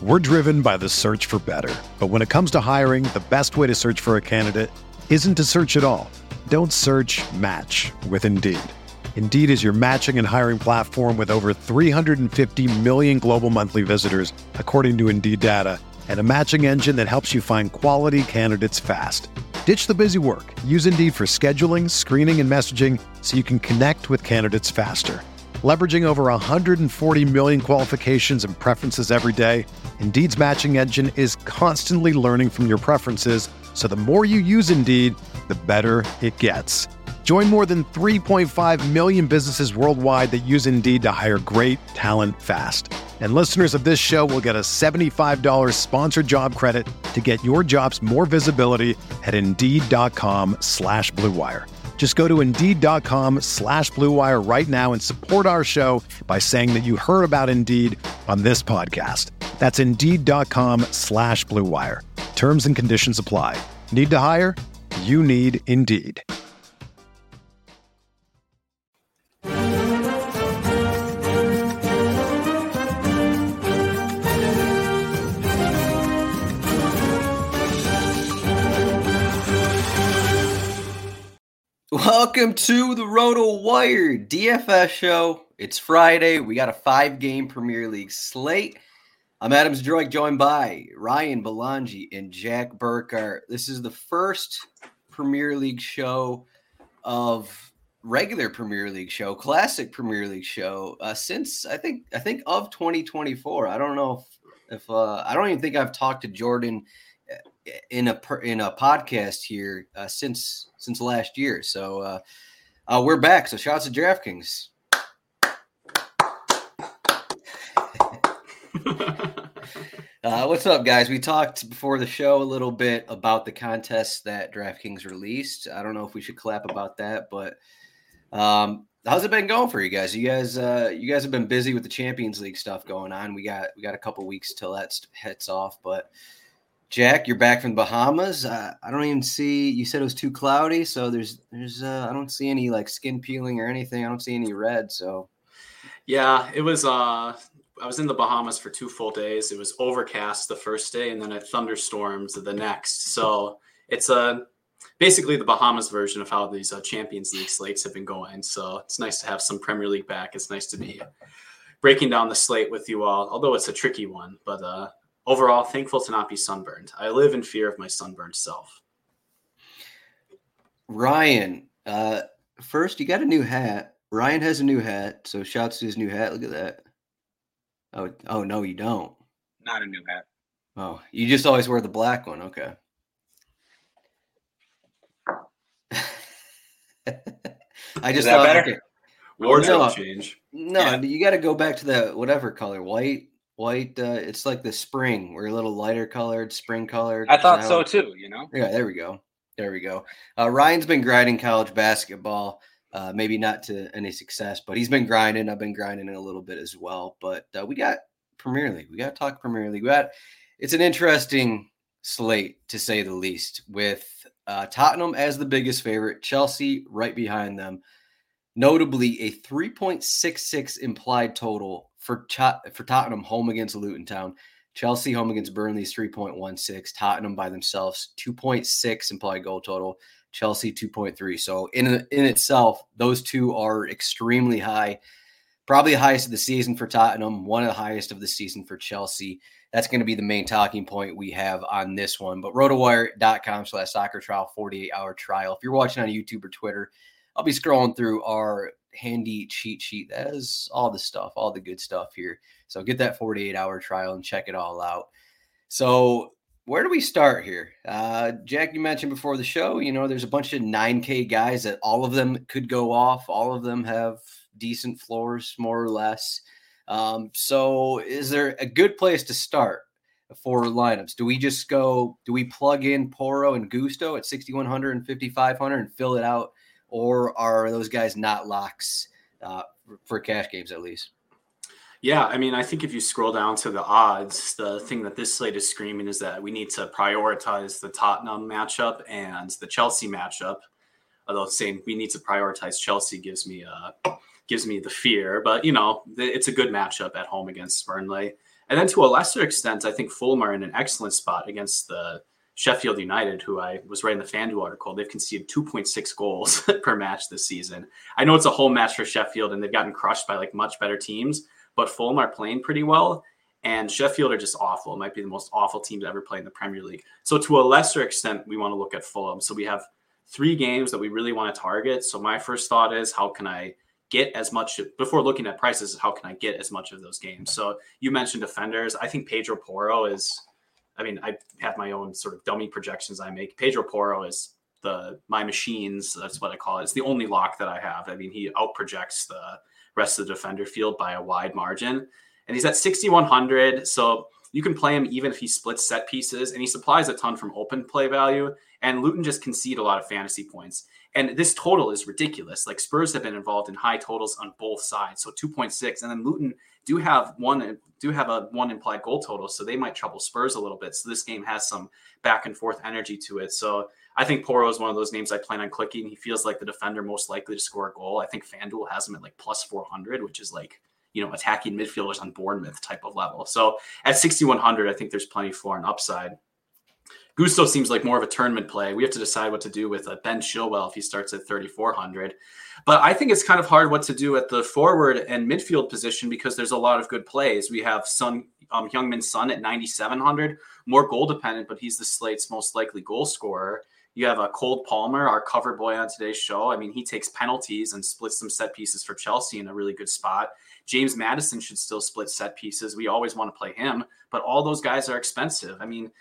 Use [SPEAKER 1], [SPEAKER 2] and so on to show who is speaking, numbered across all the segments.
[SPEAKER 1] We're driven by the search for better. But when it comes to hiring, the best way to search for a candidate isn't to search at all. Don't search, match with Indeed. Indeed is your matching and hiring platform with over 350 million global monthly visitors, according to Indeed data, and a matching engine that helps you find quality candidates fast. Ditch the busy work. Use Indeed for scheduling, screening, and messaging so you can connect with candidates faster. Leveraging over 140 million qualifications and preferences every day, Indeed's matching engine is constantly learning from your preferences, so the more you use Indeed, the better it gets. Join more than 3.5 million businesses worldwide that use Indeed to hire great talent fast. And listeners of this show will get a $75 sponsored job credit to get your jobs more visibility at Indeed.com/Blue Wire. Just go to Indeed.com/Blue Wire right now and support our show by saying that you heard about Indeed on this podcast. That's Indeed.com/Blue Wire. Terms and conditions apply. Need to hire? You need Indeed.
[SPEAKER 2] Welcome to the RotoWire DFS show. It's Friday. We got a 5-game Premier League slate. I'm Adam Zdroik, joined by Ryan Belangi and Jack Burkhart. This is the first Premier League show of regular Premier League show, classic Premier League show since I think of 2024. I don't know if I don't even think I've talked to Jordan in a podcast here since last year. So we're back. So shout out to DraftKings. What's up, guys? We talked before the show a little bit about the contest that DraftKings released. I don't know if we should clap about that, but how's it been going for you guys? You guys have been busy with the Champions League stuff going on. We got a couple weeks till that hits off, but Jack, you're back from the Bahamas. I don't even see. You said it was too cloudy, so there's. I don't see any like skin peeling or anything. I don't see any red. So,
[SPEAKER 3] yeah, it was. I was in the Bahamas for 2 full days. It was overcast the first day, and then it thunderstorms the next. So it's basically the Bahamas version of how these Champions League slates have been going. So it's nice to have some Premier League back. It's nice to be breaking down the slate with you all, although it's a tricky one, but. Overall, thankful to not be sunburned. I live in fear of my sunburned self.
[SPEAKER 2] Ryan, first, you got a new hat. Ryan has a new hat, so shouts to his new hat. Look at that. Oh, no, you don't.
[SPEAKER 4] Not a new hat.
[SPEAKER 2] Oh, you just always wear the black one. Okay. I just thought
[SPEAKER 4] better?
[SPEAKER 2] Okay.
[SPEAKER 3] Wardrobe change.
[SPEAKER 2] No,
[SPEAKER 4] Yeah.
[SPEAKER 2] You got to go back to the whatever color, white. It's like the spring. We're a little lighter colored, spring colored.
[SPEAKER 4] I thought so too,
[SPEAKER 2] Yeah, there we go. Ryan's been grinding college basketball, maybe not to any success, but he's been grinding. I've been grinding a little bit as well. But we got Premier League. We got to talk Premier League. It's an interesting slate, to say the least, with Tottenham as the biggest favorite, Chelsea right behind them. Notably, a 3.66 implied total for Tottenham home against Luton Town. Chelsea home against Burnley is 3.16. Tottenham by themselves, 2.6 implied goal total. Chelsea 2.3. So in itself, those two are extremely high. Probably the highest of the season for Tottenham, one of the highest of the season for Chelsea. That's going to be the main talking point we have on this one. But rotowire.com/soccer trial, 48-hour trial. If you're watching on YouTube or Twitter, I'll be scrolling through our handy cheat sheet. That is all the stuff, all the good stuff here. So get that 48-hour trial and check it all out. So where do we start here? Jack, you mentioned before the show, there's a bunch of 9K guys that all of them could go off. All of them have decent floors, more or less. So is there a good place to start for lineups? Do we plug in Porro and Gusto at 6,100 and 5,500 and fill it out? Or are those guys not locks for cash games at least?
[SPEAKER 3] Yeah, I mean, I think if you scroll down to the odds, the thing that this slate is screaming is that we need to prioritize the Tottenham matchup and the Chelsea matchup. Although saying we need to prioritize Chelsea gives me the fear, but it's a good matchup at home against Burnley. And then to a lesser extent, I think Fulham are in an excellent spot against the Sheffield United, who I was writing the FanDuel article. They've conceded 2.6 goals per match this season. I know it's a home match for Sheffield, and they've gotten crushed by like much better teams, but Fulham are playing pretty well, and Sheffield are just awful. It might be the most awful team to ever play in the Premier League. So to a lesser extent, we want to look at Fulham. So we have 3 games that we really want to target. So my first thought is, how can I get as much, before looking at prices, how can I get as much of those games? So you mentioned defenders. I think Pedro Porro is, I mean, I have my own sort of dummy projections I make. Pedro Porro is my machines. That's what I call it. It's the only lock that I have. I mean, he outprojects the rest of the defender field by a wide margin. And he's at 6,100. So you can play him even if he splits set pieces, and he supplies a ton from open play value. And Luton just concede a lot of fantasy points. And this total is ridiculous. Like, Spurs have been involved in high totals on both sides. So 2.6. And then Luton do have a one implied goal total. So they might trouble Spurs a little bit. So this game has some back and forth energy to it. So I think Porro is one of those names I plan on clicking. He feels like the defender most likely to score a goal. I think FanDuel has him at like plus 400, which is like, attacking midfielders on Bournemouth type of level. So at 6,100, I think there's plenty for an upside. Gusto seems like more of a tournament play. We have to decide what to do with Ben Chilwell if he starts at 3,400. But I think it's kind of hard what to do at the forward and midfield position, because there's a lot of good plays. We have Heung-min Son at 9,700, more goal dependent, but he's the slate's most likely goal scorer. You have Cole Palmer, our cover boy on today's show. I mean, he takes penalties and splits some set pieces for Chelsea in a really good spot. James Maddison should still split set pieces. We always want to play him, but all those guys are expensive. I mean,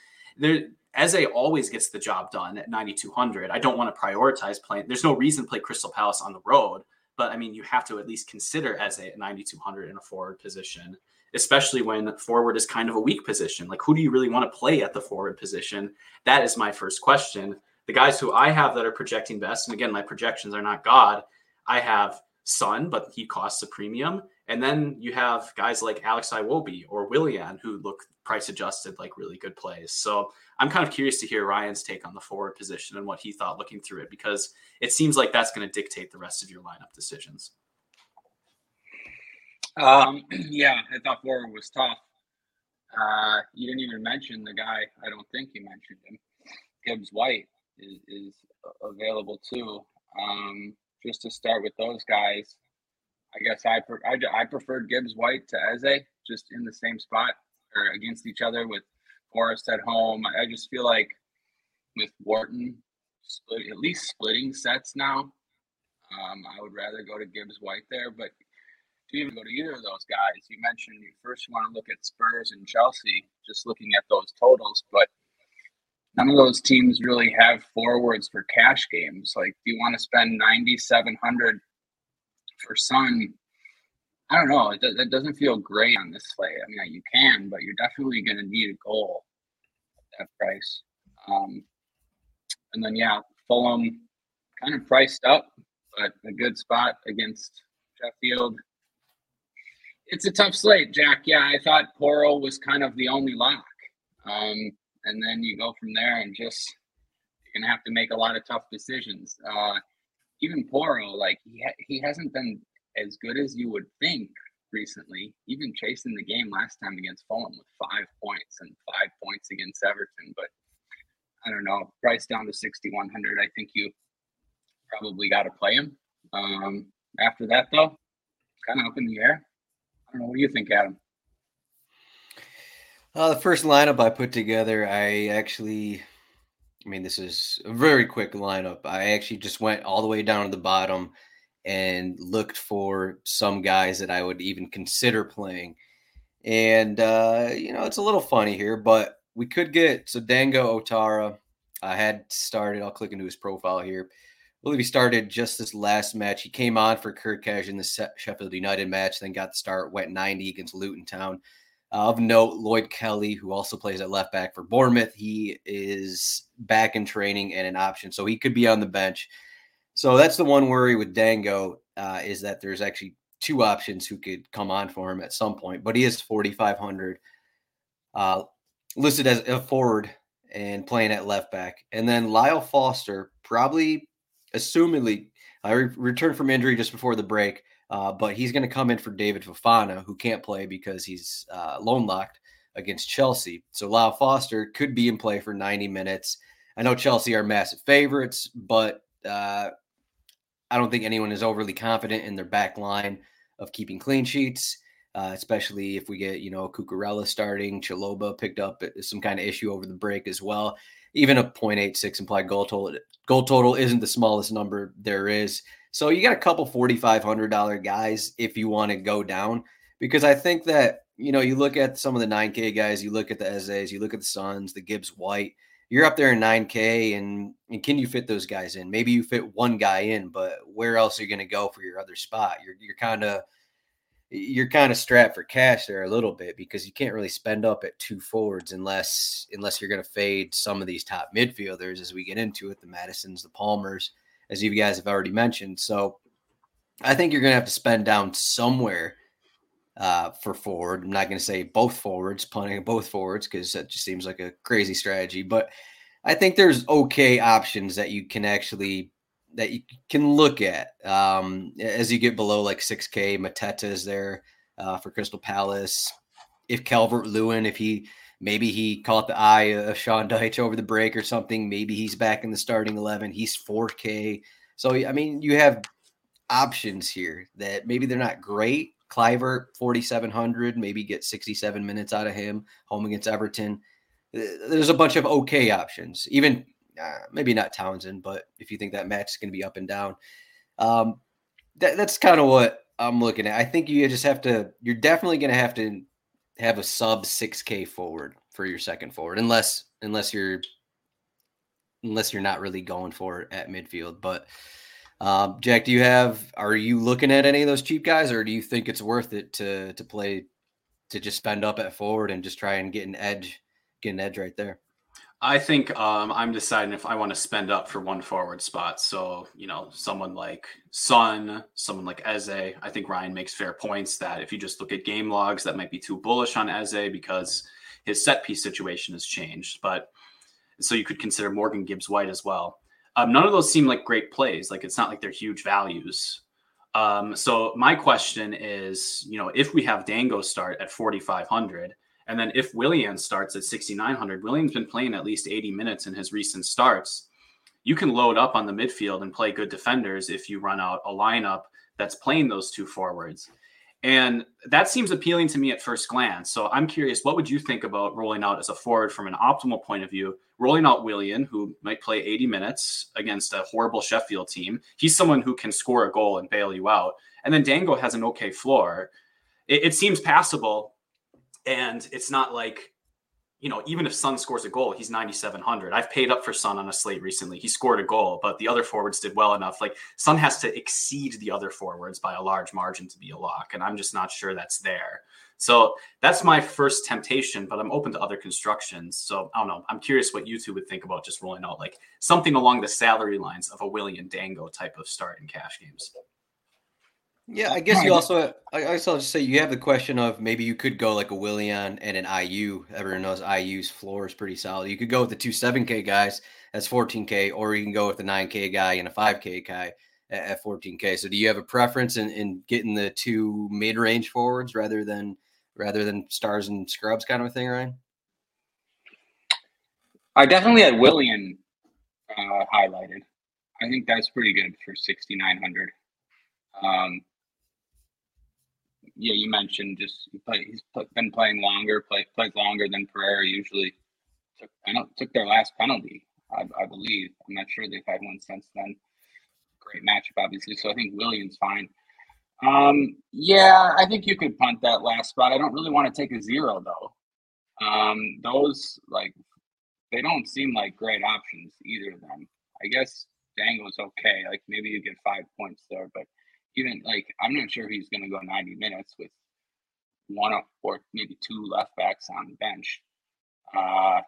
[SPEAKER 3] Eze always gets the job done at 9,200. I don't want to prioritize playing. There's no reason to play Crystal Palace on the road, but I mean, you have to at least consider Eze at 9,200 in a forward position, especially when forward is kind of a weak position. Like, who do you really want to play at the forward position? That is my first question. The guys who I have that are projecting best, and again, my projections are not God. I have Son, but he costs a premium. And then you have guys like Alex Iwobi or Willian who look price adjusted, like really good plays. So I'm kind of curious to hear Ryan's take on the forward position and what he thought looking through it, because it seems like that's going to dictate the rest of your lineup decisions.
[SPEAKER 4] Yeah, I thought forward was tough. You didn't even mention the guy. I don't think you mentioned him. Gibbs White is available too. Just to start with those guys, I guess I preferred Gibbs White to Eze, just in the same spot or against each other with Forest at home. I just feel like with Wharton at least splitting sets now, I would rather go to Gibbs White there. But to even go to either of those guys, you mentioned you first want to look at Spurs and Chelsea, just looking at those totals, but none of those teams really have forwards for cash games. Like, do you want to spend 9,700 for Son? I don't know. It doesn't feel great on this slate. I mean, you can, but you're definitely going to need a goal at that price. And then, Fulham kind of priced up, but a good spot against Sheffield. It's a tough slate, Jack. Yeah, I thought Porro was kind of the only lock. And then you go from there and just you're going to have to make a lot of tough decisions. Even Porro, like, he hasn't been as good as you would think recently, even chasing the game last time against Fulham with 5 points and 5 points against Everton. But I don't know, price down to 6,100. I think you probably got to play him. After that, though, kind of up in the air. I don't know. What do you think, Adam?
[SPEAKER 2] The first lineup I put together, this is a very quick lineup. I actually just went all the way down to the bottom and looked for some guys that I would even consider playing. And, it's a little funny here, but we could get, so Dango Otara, I had started, I'll click into his profile here. I believe he started just this last match. He came on for Kirkcaldy in the Sheffield United match, then got the start, went 90 against Luton Town. Of note, Lloyd Kelly, who also plays at left back for Bournemouth, he is back in training and an option, so he could be on the bench. So that's the one worry with Dango, is that there's actually 2 options who could come on for him at some point, but he is 4,500, listed as a forward and playing at left back. And then Lyle Foster, probably, assumedly, returned from injury just before the break. But he's going to come in for David Fofana, who can't play because he's loan locked. against Chelsea. So Lyle Foster could be in play for 90 minutes. I know Chelsea are massive favorites, but I don't think anyone is overly confident in their back line of keeping clean sheets, especially if we get, Cucurella starting. Chalobah picked up some kind of issue over the break as well. Even a 0.86 implied goal total isn't the smallest number there is. So you got a couple $4,500 guys if you want to go down, because I think that, you look at some of the 9K guys, you look at the Ezes, you look at the Suns, the Gibbs White, you're up there in 9K, and can you fit those guys in? Maybe you fit one guy in, but where else are you going to go for your other spot? You're kind of strapped for cash there a little bit, because you can't really spend up at two forwards unless you're going to fade some of these top midfielders as we get into it, the Madisons, the Palmers, as you guys have already mentioned. So I think you're going to have to spend down somewhere for forward. I'm not going to say both forwards, punting at both forwards, because that just seems like a crazy strategy. But I think there's okay options that you can look at as you get below like 6K. Mateta is there for Crystal Palace. If Calvert-Lewin, maybe he caught the eye of Sean Dyche over the break or something, maybe he's back in the starting 11. He's 4K. So, I mean, you have options here that maybe they're not great. Kluivert, 4,700, maybe get 67 minutes out of him, home against Everton. There's a bunch of okay options. Even maybe not Townsend, but if you think that match is going to be up and down, that's kind of what I'm looking at. I think you're definitely going to have a sub 6K forward for your second forward, unless you're not really going for it at midfield. But Jack, are you looking at any of those cheap guys, or do you think it's worth it to just spend up at forward and just try and get an edge right there?
[SPEAKER 3] I think I'm deciding if I want to spend up for one forward spot. So, someone like Son, someone like Eze. I think Ryan makes fair points that if you just look at game logs, that might be too bullish on Eze because his set piece situation has changed. But so you could consider Morgan Gibbs White as well. None of those seem like great plays. Like, it's not like they're huge values. So my question is, if we have Dango start at 4,500, and then if Willian starts at 6,900, Willian's been playing at least 80 minutes in his recent starts. You can load up on the midfield and play good defenders if you run out a lineup that's playing those two forwards. And that seems appealing to me at first glance. So I'm curious, what would you think about rolling out as a forward from an optimal point of view? Rolling out Willian, who might play 80 minutes against a horrible Sheffield team. He's someone who can score a goal and bail you out. And then Dango has an okay floor. It seems passable. And it's not like, even if Son scores a goal, he's 9,700. I've paid up for Son on a slate recently. He scored a goal, but the other forwards did well enough. Like, Son has to exceed the other forwards by a large margin to be a lock. And I'm just not sure that's there. So that's my first temptation, but I'm open to other constructions. So I don't know. I'm curious what you two would think about just rolling out like something along the salary lines of a Willian Dango type of start in cash games.
[SPEAKER 2] Yeah, I guess I'll just say you have the question of maybe you could go like a Willian and an IU. Everyone knows IU's floor is pretty solid. You could go with the two 7K guys, that's 14K, or you can go with the 9K guy and a 5K guy at 14K. So do you have a preference in getting the two mid-range forwards rather than stars and scrubs kind of a thing, Ryan?
[SPEAKER 4] I definitely had Willian highlighted. I think that's pretty good for 6,900. Yeah, you mentioned he's been playing longer, plays longer than Pereira usually. Took their last penalty, I believe. I'm not sure they've had one since then. Great matchup, obviously. So I think Willian's fine. Yeah, I think you could punt that last spot. I don't really want to take a 0 though. Those they don't seem like great options, either of them. I guess Dango's okay. Like, maybe you get 5 points there, but even I'm not sure he's going to go 90 minutes with one or maybe two left backs on the bench. I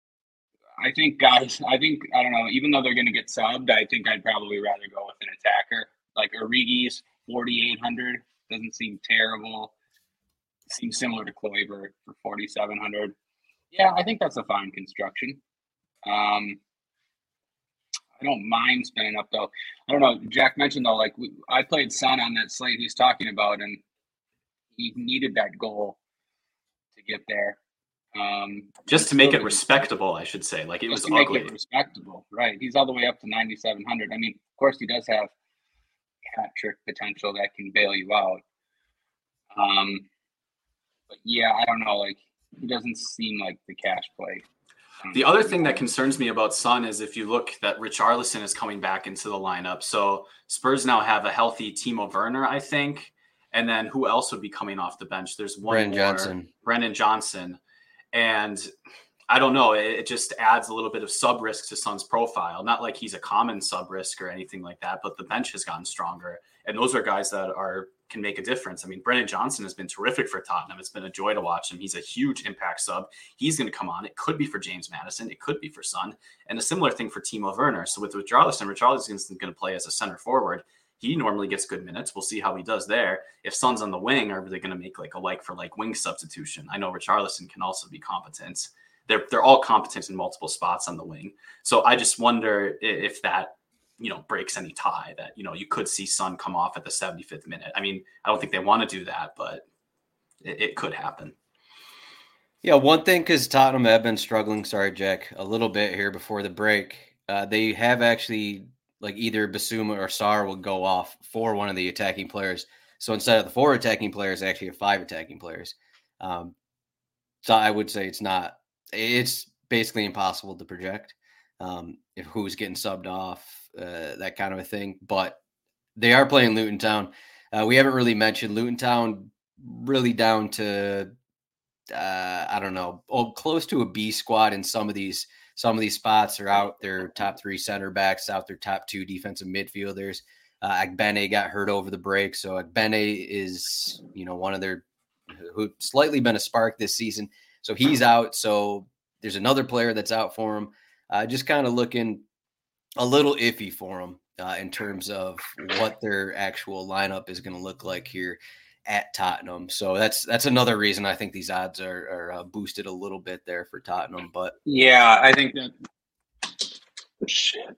[SPEAKER 4] don't know, even though they're going to get subbed, I think I'd probably rather go with an attacker. Like Origi's 4,800 doesn't seem terrible. Seems similar to Kluivert for 4,700. Yeah, I think that's a fine construction. I don't mind spinning up though. I don't know. Jack mentioned though, I played Son on that slate he's talking about, and he needed that goal to get there.
[SPEAKER 3] Just to make it respectable, I should say. Like, it was ugly.
[SPEAKER 4] Make it respectable, right? He's all the way up to 9,700. I mean, of course, he does have hat trick potential that can bail you out. But yeah, I don't know. Like, he doesn't seem like the cash play.
[SPEAKER 3] The other thing that concerns me about Son is if you look that Richarlison is coming back into the lineup. So Spurs now have a healthy Timo Werner, I think. And then who else would be coming off the bench? There's one Brennan Johnson. And I don't know. It just adds a little bit of sub risk to Son's profile. Not like he's a common sub risk or anything like that, but the bench has gotten stronger. And those are guys that can make a difference. I mean, Brennan Johnson has been terrific for Tottenham. It's been a joy to watch him. He's a huge impact sub. He's going to come on. It could be for James Maddison. It could be for Son. And a similar thing for Timo Werner. So with Richarlison's going to play as a center forward. He normally gets good minutes. We'll see how he does there. If Son's on the wing, are they going to make like a like-for-like wing substitution? I know Richarlison can also be competent. They're all competent in multiple spots on the wing. So I just wonder if that, breaks any tie that, you could see Son come off at the 75th minute. I mean, I don't think they want to do that, but it could happen.
[SPEAKER 2] Yeah, one thing, because Tottenham have been struggling, sorry, Jack, a little bit here before the break. They have actually, like, either Basuma or Sarr will go off for one of the attacking players. So instead of the 4 attacking players, they actually have 5 attacking players. So I would say it's basically impossible to project if who's getting subbed off, that kind of a thing. But they are playing Luton Town. We haven't really mentioned Luton Town, really down to, I don't know, close to a B squad in some of these spots. Are out their top 3 center backs, out their top 2 defensive midfielders. Agbene got hurt over the break. So Agbene is, one of their, who slightly been a spark this season. So he's out. So there's another player that's out for him. Just kind of looking a little iffy for him in terms of what their actual lineup is going to look like here at Tottenham. So that's another reason I think these odds are boosted a little bit there for Tottenham. But
[SPEAKER 4] yeah, I think that. Shit.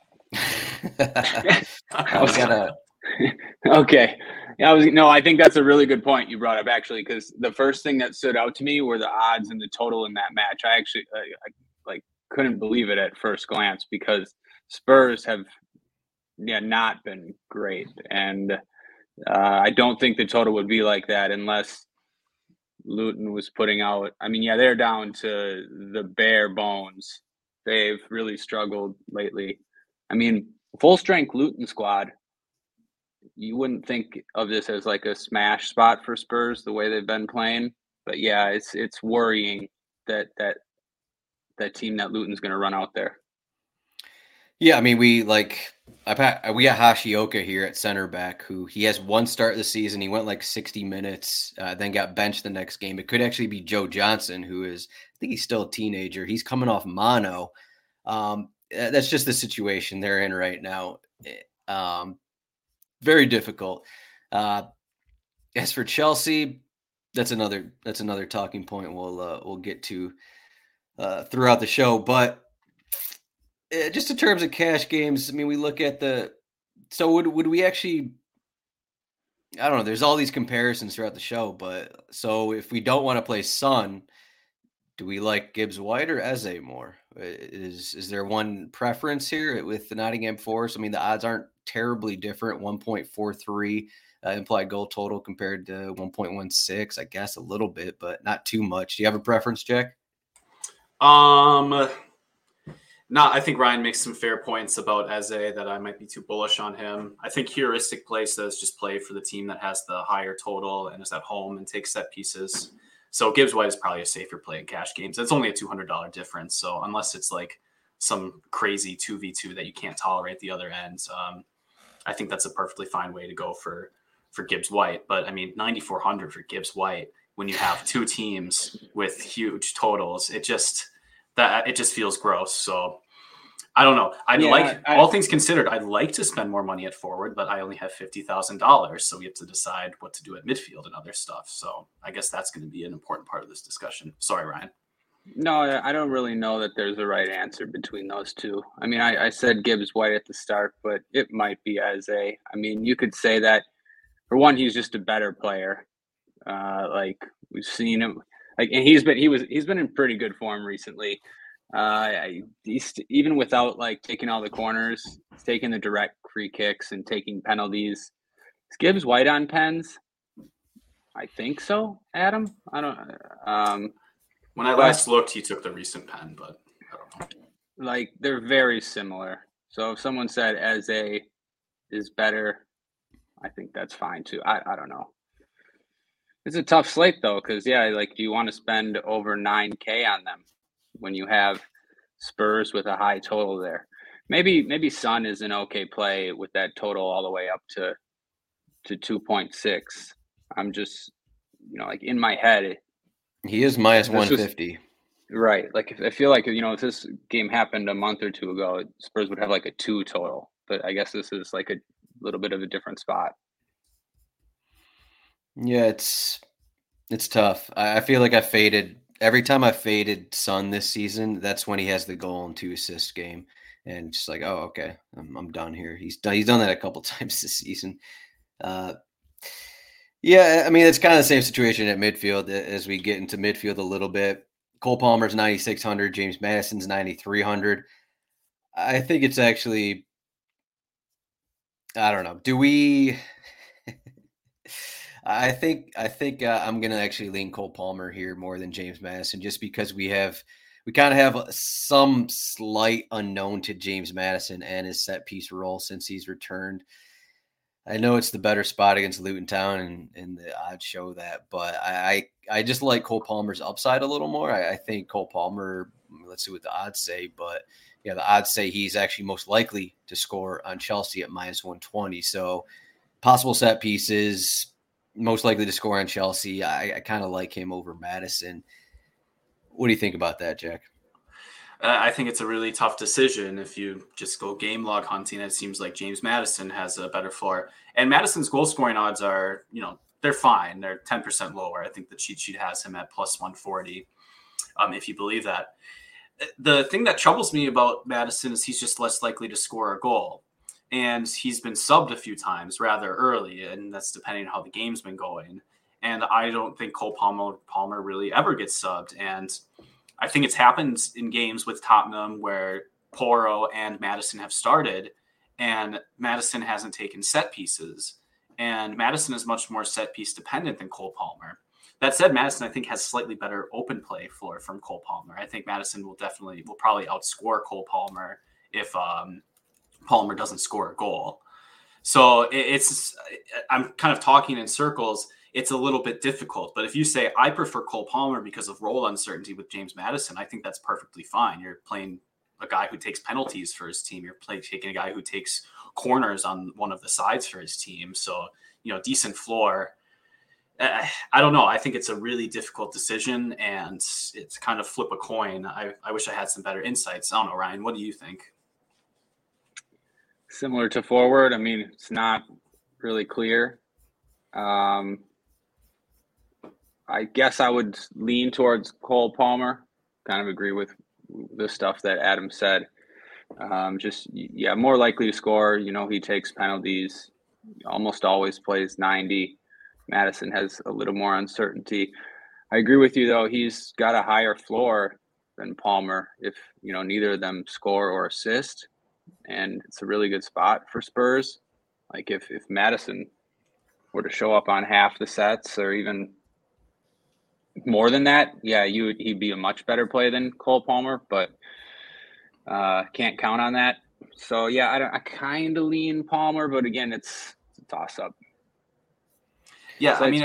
[SPEAKER 4] Okay. I think that's a really good point you brought up, actually, because the first thing that stood out to me were the odds and the total in that match. I actually I couldn't believe it at first glance, because Spurs have not been great, and I don't think the total would be like that unless Luton was putting out. I mean, they're down to the bare bones. They've really struggled lately. I mean, full strength Luton squad, you wouldn't think of this as like a smash spot for Spurs the way they've been playing. But yeah, it's worrying that team that Luton's going to run out there.
[SPEAKER 2] Yeah, I mean, we got Hashioka here at center back, who he has one start of the season. He went like 60 minutes, then got benched the next game. It could actually be Joe Johnson, who is, I think he's still a teenager. He's coming off mono. That's just the situation they're in right now. Very difficult. As for Chelsea, that's another talking point we'll get to throughout the show. But just in terms of cash games, I mean, we look at so would we actually, I don't know, there's all these comparisons throughout the show, but so if we don't want to play Son, do we like Gibbs White or Eze more? Is there one preference here with the Nottingham Forest? I mean, the odds aren't terribly different, 1.43 implied goal total compared to 1.16, I guess a little bit, but not too much. Do you have a preference, Jack?
[SPEAKER 3] I think Ryan makes some fair points about Eze that I might be too bullish on him. I think heuristic play says just play for the team that has the higher total and is at home and takes set pieces. So Gibbs White is probably a safer play in cash games. It's only a $200 difference. So unless it's like some crazy 2v2 that you can't tolerate the other end, I think that's a perfectly fine way to go for Gibbs White. But I mean, 9,400 for Gibbs White when you have 2 teams with huge totals, it just feels gross. So I don't know. All things considered, I'd like to spend more money at forward, but I only have $50,000. So we have to decide what to do at midfield and other stuff. So I guess that's going to be an important part of this discussion. Sorry, Ryan.
[SPEAKER 4] No, I don't really know that there's a right answer between those two. I mean, I said Gibbs White at the start, but it might be Eze. I mean, you could say that, for one, he's just a better player. Like, we've seen him. Like, and he's been in pretty good form recently. He's, even without like taking all the corners, taking the direct free kicks and taking penalties. Is Gibbs White on pens? I think so, Adam. I don't.
[SPEAKER 3] When I last looked, he took the recent pen, but I don't know.
[SPEAKER 4] Like, they're very similar. So if someone said Eze is better, I think that's fine too. I don't know. It's a tough slate though, because like, do you want to spend over 9K on them when you have Spurs with a high total there? Maybe Son is an okay play with that total all the way up to 2.6. I'm just, like, in my head,
[SPEAKER 2] he is minus 150.
[SPEAKER 4] Right. Like, I feel like, if this game happened a month or two ago, Spurs would have like a 2 total. But I guess this is like a little bit of a different spot.
[SPEAKER 2] Yeah, it's tough. I feel like every time I faded Son this season, that's when he has the goal and 2 assist game. And just like, oh, okay, I'm done here. He's done that a couple times this season. Yeah, I mean, it's kind of the same situation at midfield as we get into midfield a little bit. Cole Palmer's 9,600, James Madison's 9,300. I think it's actually, I don't know. Do we? I think I'm going to actually lean Cole Palmer here more than James Madison, just because we kind of have some slight unknown to James Madison and his set piece role since he's returned. I know it's the better spot against Luton Town, and the odds show that, but I just like Cole Palmer's upside a little more. I think Cole Palmer, let's see what the odds say, but yeah, the odds say he's actually most likely to score on Chelsea at minus 120. So possible set pieces, most likely to score on Chelsea. I kind of like him over Madison. What do you think about that, Jack?
[SPEAKER 3] I think it's a really tough decision. If you just go game log hunting, it seems like James Madison has a better floor. And Madison's goal scoring odds are, they're fine. They're 10% lower. I think the cheat sheet has him at plus 140, if you believe that. The thing that troubles me about Madison is he's just less likely to score a goal. And he's been subbed a few times rather early, and that's depending on how the game's been going. And I don't think Cole Palmer really ever gets subbed. And I think it's happened in games with Tottenham where Porro and Madison have started, and Madison hasn't taken set pieces. And Madison is much more set piece dependent than Cole Palmer. That said, Madison, I think, has slightly better open play floor from Cole Palmer. I think Madison will probably outscore Cole Palmer if Palmer doesn't score a goal. So I'm kind of talking in circles. It's a little bit difficult, but if you say I prefer Cole Palmer because of role uncertainty with James Madison, I think that's perfectly fine. You're playing a guy who takes penalties for his team. You're taking a guy who takes corners on one of the sides for his team. So, decent floor. I don't know. I think it's a really difficult decision, and it's kind of flip a coin. I wish I had some better insights. I don't know, Ryan, what do you think?
[SPEAKER 4] Similar to forward. I mean, it's not really clear. I guess I would lean towards Cole Palmer. Kind of agree with the stuff that Adam said. More likely to score. He takes penalties. Almost always plays 90. Madison has a little more uncertainty. I agree with you, though. He's got a higher floor than Palmer if, neither of them score or assist. And it's a really good spot for Spurs. Like, if Madison were to show up on half the sets or even more than that, he'd be a much better play than Cole Palmer, but can't count on that. So I kind of lean Palmer, but again, it's a toss up.
[SPEAKER 3] Yeah, so I mean,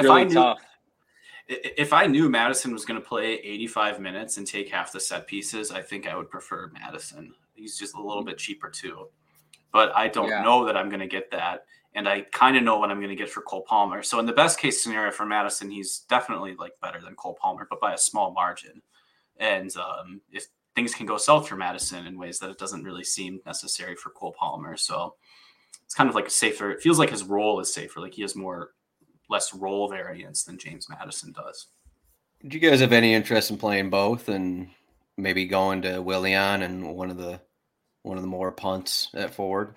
[SPEAKER 3] if I knew Madison was going to play 85 minutes and take half the set pieces, I think I would prefer Madison. He's just a little bit cheaper too, but I don't know that I'm going to get that. And I kind of know what I'm going to get for Cole Palmer. So in the best case scenario for Madison, he's definitely better than Cole Palmer, but by a small margin. And if things can go south for Madison in ways that it doesn't really seem necessary for Cole Palmer. So it's kind of like safer. It feels like his role is safer. Like he has less role variance than James Madison does.
[SPEAKER 2] Do you guys have any interest in playing both and maybe going to Willian and one of the more punts at forward?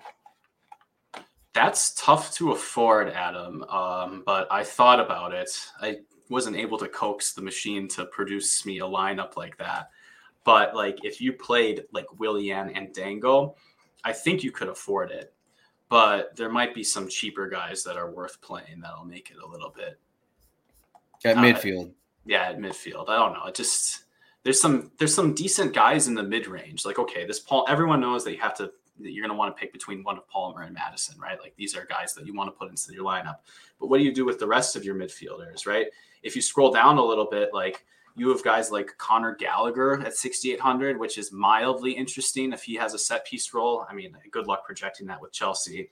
[SPEAKER 3] That's tough to afford, Adam. But I thought about it. wasn't able to coax the machine to produce me a lineup like that. But like if you played like Willian and Dango, I think you could afford it. But there might be some cheaper guys that are worth playing that'll make it a little bit.
[SPEAKER 2] At midfield.
[SPEAKER 3] Yeah, at midfield. I don't know. It just there's some decent guys in the mid range. Like, okay, everyone knows that you're going to want to pick between one of Palmer and Madison, right? Like these are guys that you want to put into your lineup. But what do you do with the rest of your midfielders, right? If you scroll down a little bit, like you have guys like Conor Gallagher at 6,800, which is mildly interesting if he has a set piece role. I mean, good luck projecting that with Chelsea.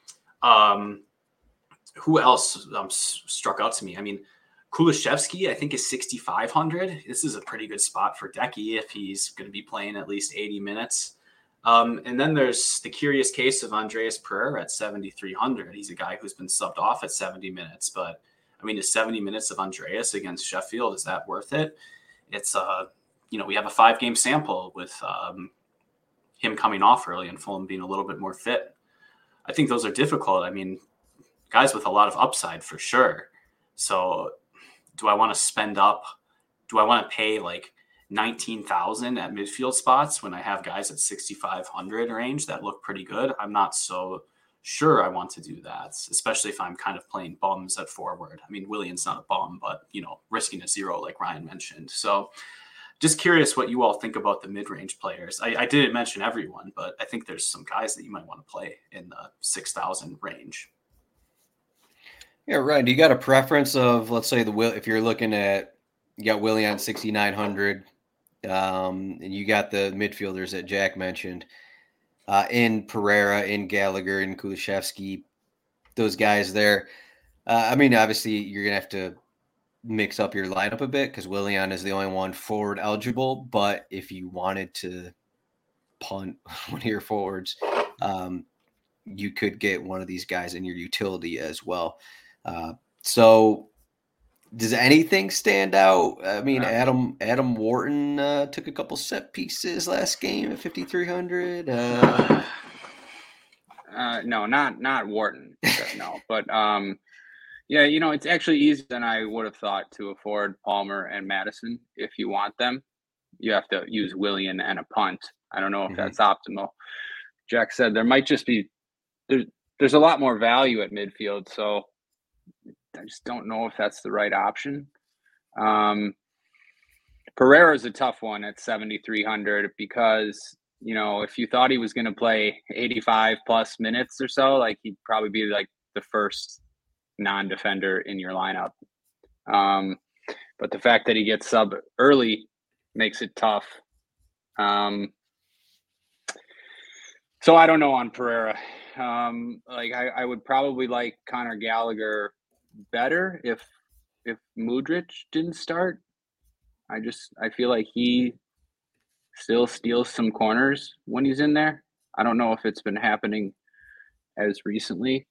[SPEAKER 3] Who else struck out to me? I mean, Kulishevsky, I think, is 6,500. This is a pretty good spot for Decky if he's going to be playing at least 80 minutes. And then there's the curious case of Andreas Pereira at 7,300. He's a guy who's been subbed off at 70 minutes. But, I mean, is 70 minutes of Andreas against Sheffield, is that worth it? It's, we have a 5-game sample with him coming off early and Fulham being a little bit more fit. I think those are difficult. I mean, guys with a lot of upside for sure. So do I want to spend up? Do I want to pay like 19,000 at midfield spots when I have guys at 6,500 range that look pretty good? I'm not so sure I want to do that, especially if I'm kind of playing bums at forward. I mean, Willian's not a bum, but risking a 0 like Ryan mentioned. So just curious what you all think about the mid-range players. I didn't mention everyone, but I think there's some guys that you might want to play in the 6,000 range.
[SPEAKER 2] Yeah, Ryan, do you got a preference of, let's say, if you're looking at, you got Willian 6,900, and you got the midfielders that Jack mentioned, in Pereira, in Gallagher, in Kulishevsky, those guys there. I mean, obviously, you're going to have to mix up your lineup a bit because Willian is the only one forward eligible. But if you wanted to punt one of your forwards, you could get one of these guys in your utility as well. So does anything stand out? I mean, Adam Wharton took a couple set pieces last game at 5,300.
[SPEAKER 4] No, not Wharton. No, but yeah, it's actually easier than I would have thought to afford Palmer and Madison. If you want them, you have to use Willian and a punt. I don't know if that's optimal. Jack said there might just be there's a lot more value at midfield, so I just don't know if that's the right option. Pereira is a tough one at 7,300 because, if you thought he was going to play 85 plus minutes or so, like he'd probably be like the first non-defender in your lineup. But the fact that he gets sub early makes it tough. So I don't know on Pereira. I would probably like Conor Gallagher better if Mudryk didn't start. I feel like he still steals some corners when he's in there. I don't know if it's been happening as recently.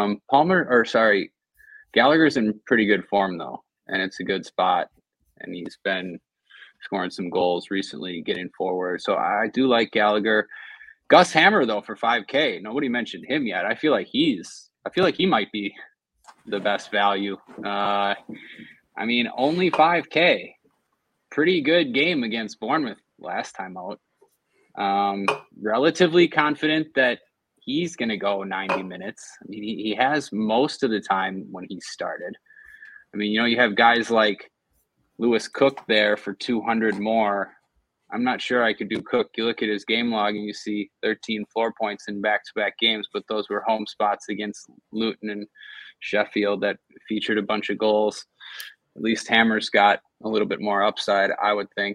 [SPEAKER 4] Gallagher's in pretty good form though, and it's a good spot, and he's been scoring some goals recently, getting forward. So I do like Gallagher. Gus Hammer though for 5K. Nobody mentioned him yet. I feel like he might be the best value. I mean, only 5K. Pretty good game against Bournemouth last time out. Relatively confident that he's going to go 90 minutes. I mean, he has most of the time when he started. I mean, you have guys like Lewis Cook there for 200 more. I'm not sure I could do Cook. You look at his game log and you see 13 floor points in back-to-back games, but those were home spots against Luton and Sheffield that featured a bunch of goals. At least Hammer's got a little bit more upside, I would think.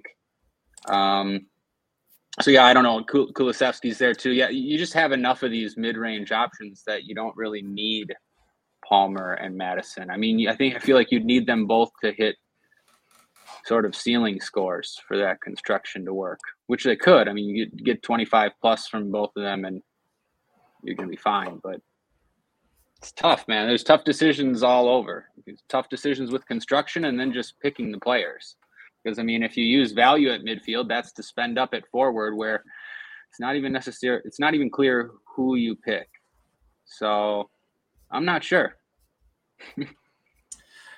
[SPEAKER 4] So, yeah, I don't know. Kulusevski's there too. Yeah, you just have enough of these mid-range options that you don't really need Palmer and Madison. I mean, I feel like you'd need them both to hit sort of ceiling scores for that construction to work, which they could. I mean, you get 25 plus from both of them and you're going to be fine. But it's tough, man. There's tough decisions all over. There's tough decisions with construction and then just picking the players. Because, I mean, if you use value at midfield, that's to spend up at forward where it's not even necessary. It's not even clear who you pick. So I'm not sure.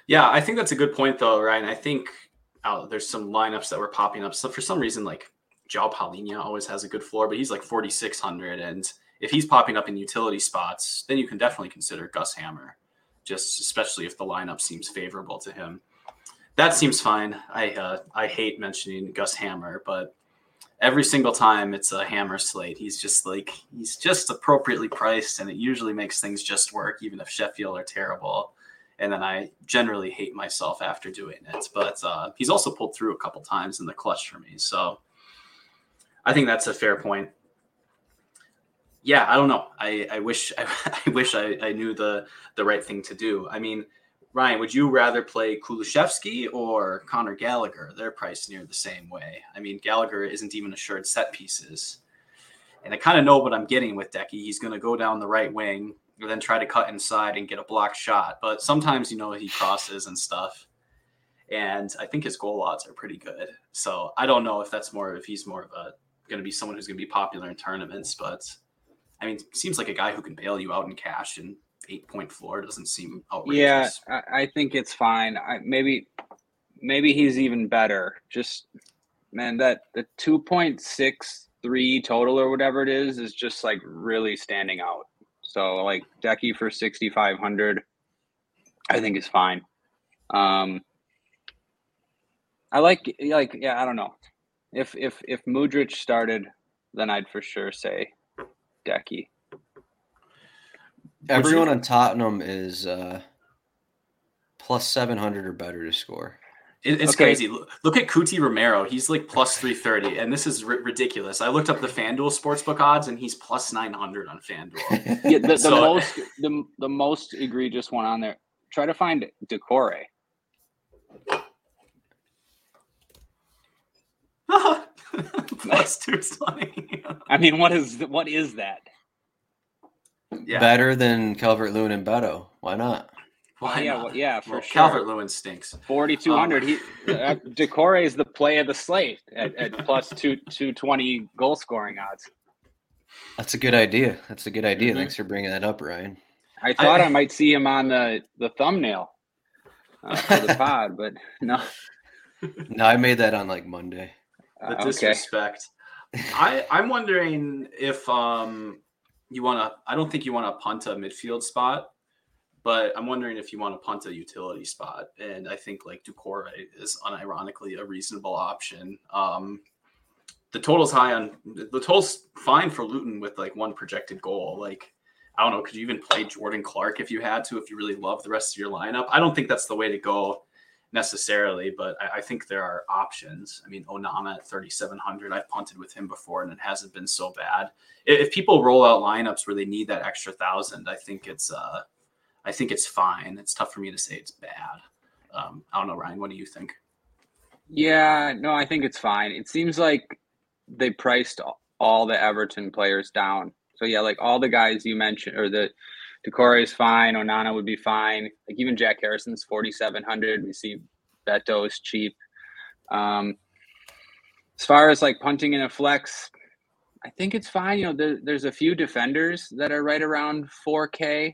[SPEAKER 3] Yeah, I think that's a good point, though, Ryan. I think there's some lineups that were popping up. So for some reason, like João Palhinha always has a good floor, but he's like 4,600. And if he's popping up in utility spots, then you can definitely consider Gus Hammer, just especially if the lineup seems favorable to him. That seems fine. I hate mentioning Gus Hammer, but every single time it's a Hammer slate, he's just appropriately priced, and it usually makes things just work, even if Sheffield are terrible. And then I generally hate myself after doing it. But he's also pulled through a couple times in the clutch for me. So I think that's a fair point. Yeah, I don't know. I wish I knew the right thing to do. I mean, Ryan, would you rather play Kulusevski or Conor Gallagher? They're priced near the same way. I mean, Gallagher isn't even assured set pieces. And I kind of know what I'm getting with Decky. He's going to go down the right wing, or then try to cut inside and get a blocked shot. But sometimes, he crosses and stuff. And I think his goal odds are pretty good. So I don't know if he's more of going to be someone who's going to be popular in tournaments. But I mean, seems like a guy who can bail you out in cash, and 8-point floor doesn't seem outrageous.
[SPEAKER 4] Yeah, I think it's fine. Maybe he's even better. Just, man, the 2.63 total or whatever it is just like really standing out. So like Decky for 6,500, I think is fine. I like I don't know. If Mudryk started, then I'd for sure say Decky.
[SPEAKER 2] Everyone on Tottenham is plus 700 or better to score.
[SPEAKER 3] It's crazy. Look at Cuti Romero. He's like plus 330, and this is ridiculous. I looked up the FanDuel sportsbook odds, and he's plus 900 on FanDuel.
[SPEAKER 4] Yeah, the most egregious one on there. Try to find Decore.
[SPEAKER 3] Plus 220.
[SPEAKER 4] I mean, what is that?
[SPEAKER 2] Yeah. Better than Calvert-Lewin and Beto. Why not?
[SPEAKER 3] Why not?
[SPEAKER 4] Yeah, for sure.
[SPEAKER 3] Calvert-Lewin stinks.
[SPEAKER 4] 4,200. Decore is the play of the slate at plus 220 goal scoring odds.
[SPEAKER 2] That's a good idea.
[SPEAKER 3] Mm-hmm.
[SPEAKER 2] Thanks for bringing that up, Ryan.
[SPEAKER 4] I thought I might see him on the thumbnail for the pod, but no.
[SPEAKER 2] No, I made that on like Monday.
[SPEAKER 3] The disrespect. I'm wondering if you want to. I don't think you want to punt a midfield spot, but I'm wondering if you want to punt a utility spot. And I think like Decore is unironically a reasonable option. The total's fine for Luton with like one projected goal. Like, I don't know, could you even play Jordan Clark if you had to, if you really love the rest of your lineup? I don't think that's the way to go necessarily, but I think there are options. I mean, Onana at 3,700, I've punted with him before and it hasn't been so bad. If people roll out lineups where they need that extra 1,000, I think it's fine. It's tough for me to say it's bad. I don't know, Ryan, what do you think?
[SPEAKER 4] Yeah, no, I think it's fine. It seems like they priced all the Everton players down. So yeah, like all the guys you mentioned, or the Decore is fine. Onana would be fine. Like even Jack Harrison's 4,700. We see Beto is cheap. As far as like punting in a flex, I think it's fine. There's a few defenders that are right around 4K.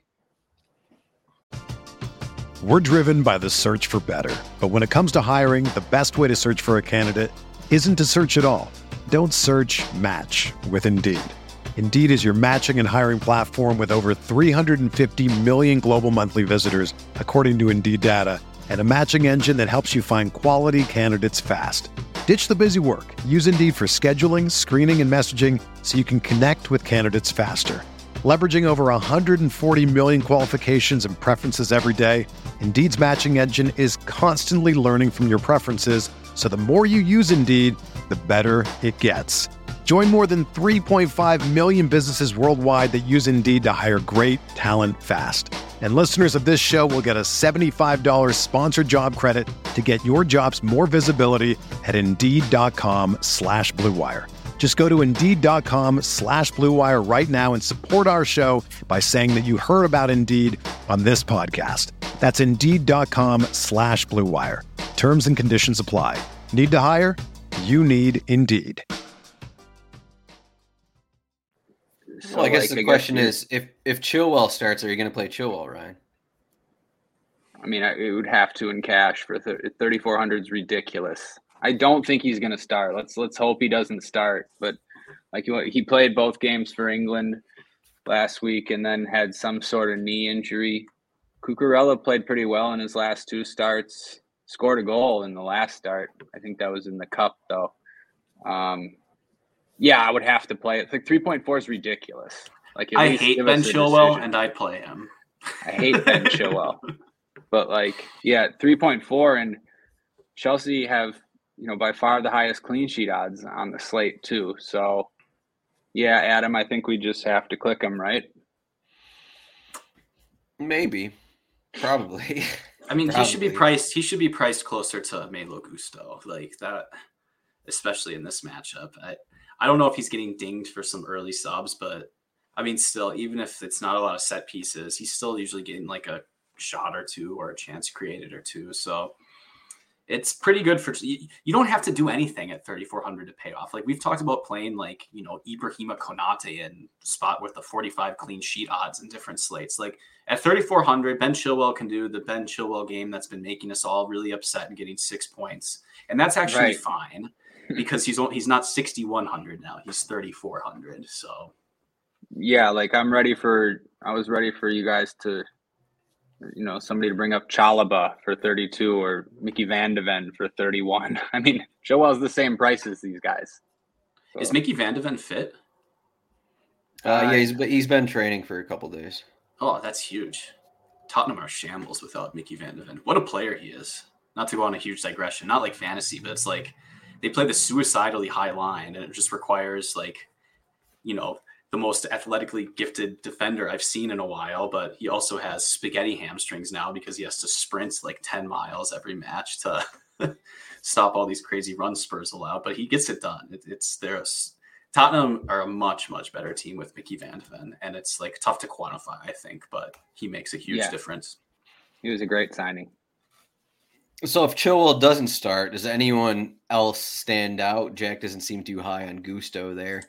[SPEAKER 1] We're driven by the search for better. But when it comes to hiring, the best way to search for a candidate isn't to search at all. Don't search, match with Indeed. Indeed is your matching and hiring platform with over 350 million global monthly visitors, according to Indeed data, and a matching engine that helps you find quality candidates fast. Ditch the busy work. Use Indeed for scheduling, screening, and messaging so you can connect with candidates faster. Leveraging over 140 million qualifications and preferences every day, Indeed's matching engine is constantly learning from your preferences, so the more you use Indeed, the better it gets. Join more than 3.5 million businesses worldwide that use Indeed to hire great talent fast. And listeners of this show will get a $75 sponsored job credit to get your jobs more visibility at Indeed.com/Blue Wire. Just go to Indeed.com/Blue Wire right now and support our show by saying that you heard about Indeed on this podcast. That's Indeed.com/Blue Wire. Terms and conditions apply. Need to hire? You need Indeed.
[SPEAKER 2] So well, I guess the question is, if Chilwell starts, are you going to play Chilwell, Ryan?
[SPEAKER 4] I mean, it would have to in cash for 3,400 is ridiculous. I don't think he's going to start. Let's hope he doesn't start. But like he played both games for England last week and then had some sort of knee injury. Cucurella played pretty well in his last 2 starts. Scored a goal in the last start. I think that was in the cup though. Yeah, I would have to play it. Like 3.4 is ridiculous. Like
[SPEAKER 3] I hate Ben Chilwell, and I'd play him.
[SPEAKER 4] I hate Ben Chilwell. But 3.4, and Chelsea have, by far the highest clean sheet odds on the slate too. So, yeah, Adam, I think we just have to click him, right?
[SPEAKER 2] Maybe, probably.
[SPEAKER 3] I mean, he should be priced. He should be priced closer to Malo Gusto, like that, especially in this matchup. I don't know if he's getting dinged for some early subs, but I mean, still, even if it's not a lot of set pieces, he's still usually getting like a shot or two or a chance created or two. So it's pretty good for you. Don't have to do anything at 3,400 to pay off. Like we've talked about playing Ibrahima Konate in spot with the 45 clean sheet odds in different slates. Like at 3,400, Ben Chilwell can do the Ben Chilwell game that's been making us all really upset and getting 6 points. And that's actually fine because he's not 6,100 now. He's 3,400. So
[SPEAKER 4] yeah, I was ready for you guys to, somebody to bring up Chalaba for 32 or Mickey Van de Ven for 31. I mean, Chilwell's the same price as these guys. So.
[SPEAKER 3] Is Mickey Van de Ven fit?
[SPEAKER 2] Yeah, he's been training for a couple days.
[SPEAKER 3] Oh, that's huge. Tottenham are shambles without Mickey Van de Ven. What a player he is. Not to go on a huge digression, not like fantasy, but it's like they play the suicidally high line, and it just requires the most athletically gifted defender I've seen in a while, but he also has spaghetti hamstrings now because he has to sprint like 10 miles every match to stop all these crazy run Spurs allowed, but he gets it done. Tottenham are a much, much better team with Mickey Van de Ven, and it's like tough to quantify, I think, but he makes a huge difference.
[SPEAKER 4] He was a great signing.
[SPEAKER 2] So if Chilwell doesn't start, does anyone else stand out? Jack doesn't seem too high on Gusto there.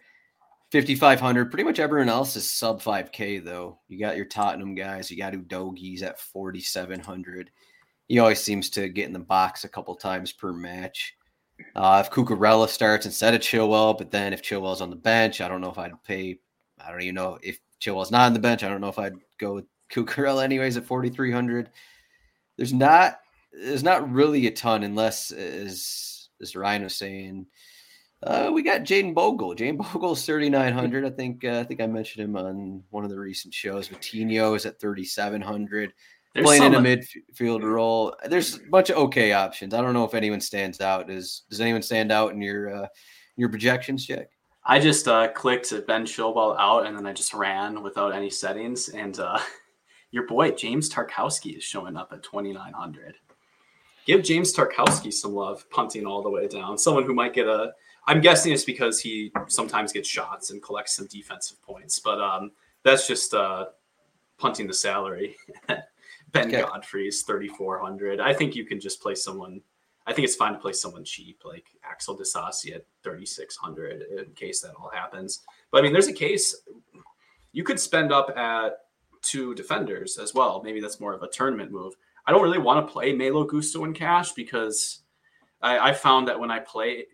[SPEAKER 2] 5,500. Pretty much everyone else is sub 5K though. You got your Tottenham guys. You got Udogie's at 4,700. He always seems to get in the box a couple times per match. If Cucurella starts instead of Chilwell, but then if Chilwell's on the bench, I don't know if I'd pay. I don't even know if Chilwell's not on the bench. I don't know if I'd go with Cucurella anyways at 4,300. There's not really a ton unless, as Ryan was saying. We got Jaden Bogle. Jaden Bogle's 3,900. I think I mentioned him on one of the recent shows. Coutinho is at 3,700. Playing in a midfield role. There's a bunch of okay options. I don't know if anyone stands out. Does anyone stand out in your projections, Jack?
[SPEAKER 3] I just clicked Ben Chilwell out, and then I just ran without any settings. And your boy James Tarkowski is showing up at 2,900. Give James Tarkowski some love, punting all the way down. Someone who might get I'm guessing it's because he sometimes gets shots and collects some defensive points, but that's just punting the salary. Ben Godfrey's 3,400. I think you can just play someone. I think it's fine to play someone cheap like Axel Disasi at 3,600 in case that all happens. But I mean, there's a case you could spend up at 2 defenders as well. Maybe that's more of a tournament move. I don't really want to play Malo Gusto in cash because I found that when I play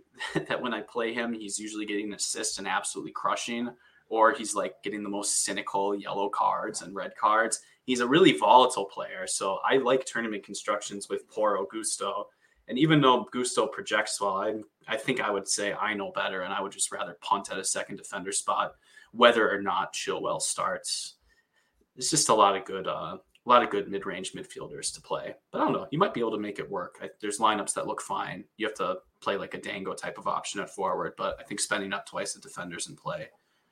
[SPEAKER 3] him, he's usually getting assists and absolutely crushing, or he's like getting the most cynical yellow cards and red cards. He's a really volatile player. So I like tournament constructions with Poro Gusto. And even though Gusto projects well, I think I would say I know better, and I would just rather punt at a second defender spot, whether or not Chilwell starts. It's just a lot of good mid-range midfielders to play. But I don't know. You might be able to make it work. There's lineups that look fine. You have to play like a Dango type of option at forward, but I think spending up twice the defenders in play.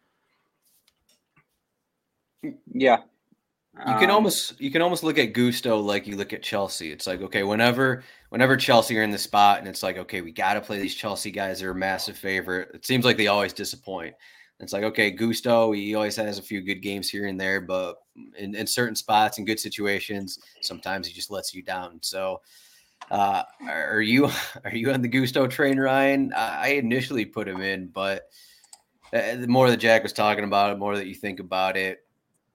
[SPEAKER 4] Yeah.
[SPEAKER 2] You can almost look at Gusto like you look at Chelsea. It's like, okay, whenever Chelsea are in the spot and it's like, okay, we got to play these Chelsea guys. They're a massive favorite. It seems like they always disappoint. It's like, okay, Gusto, he always has a few good games here and there, but in certain spots and good situations, sometimes he just lets you down. So are you on the Gusto train, Ryan? I initially put him in, but the more that Jack was talking about it, the more that you think about it,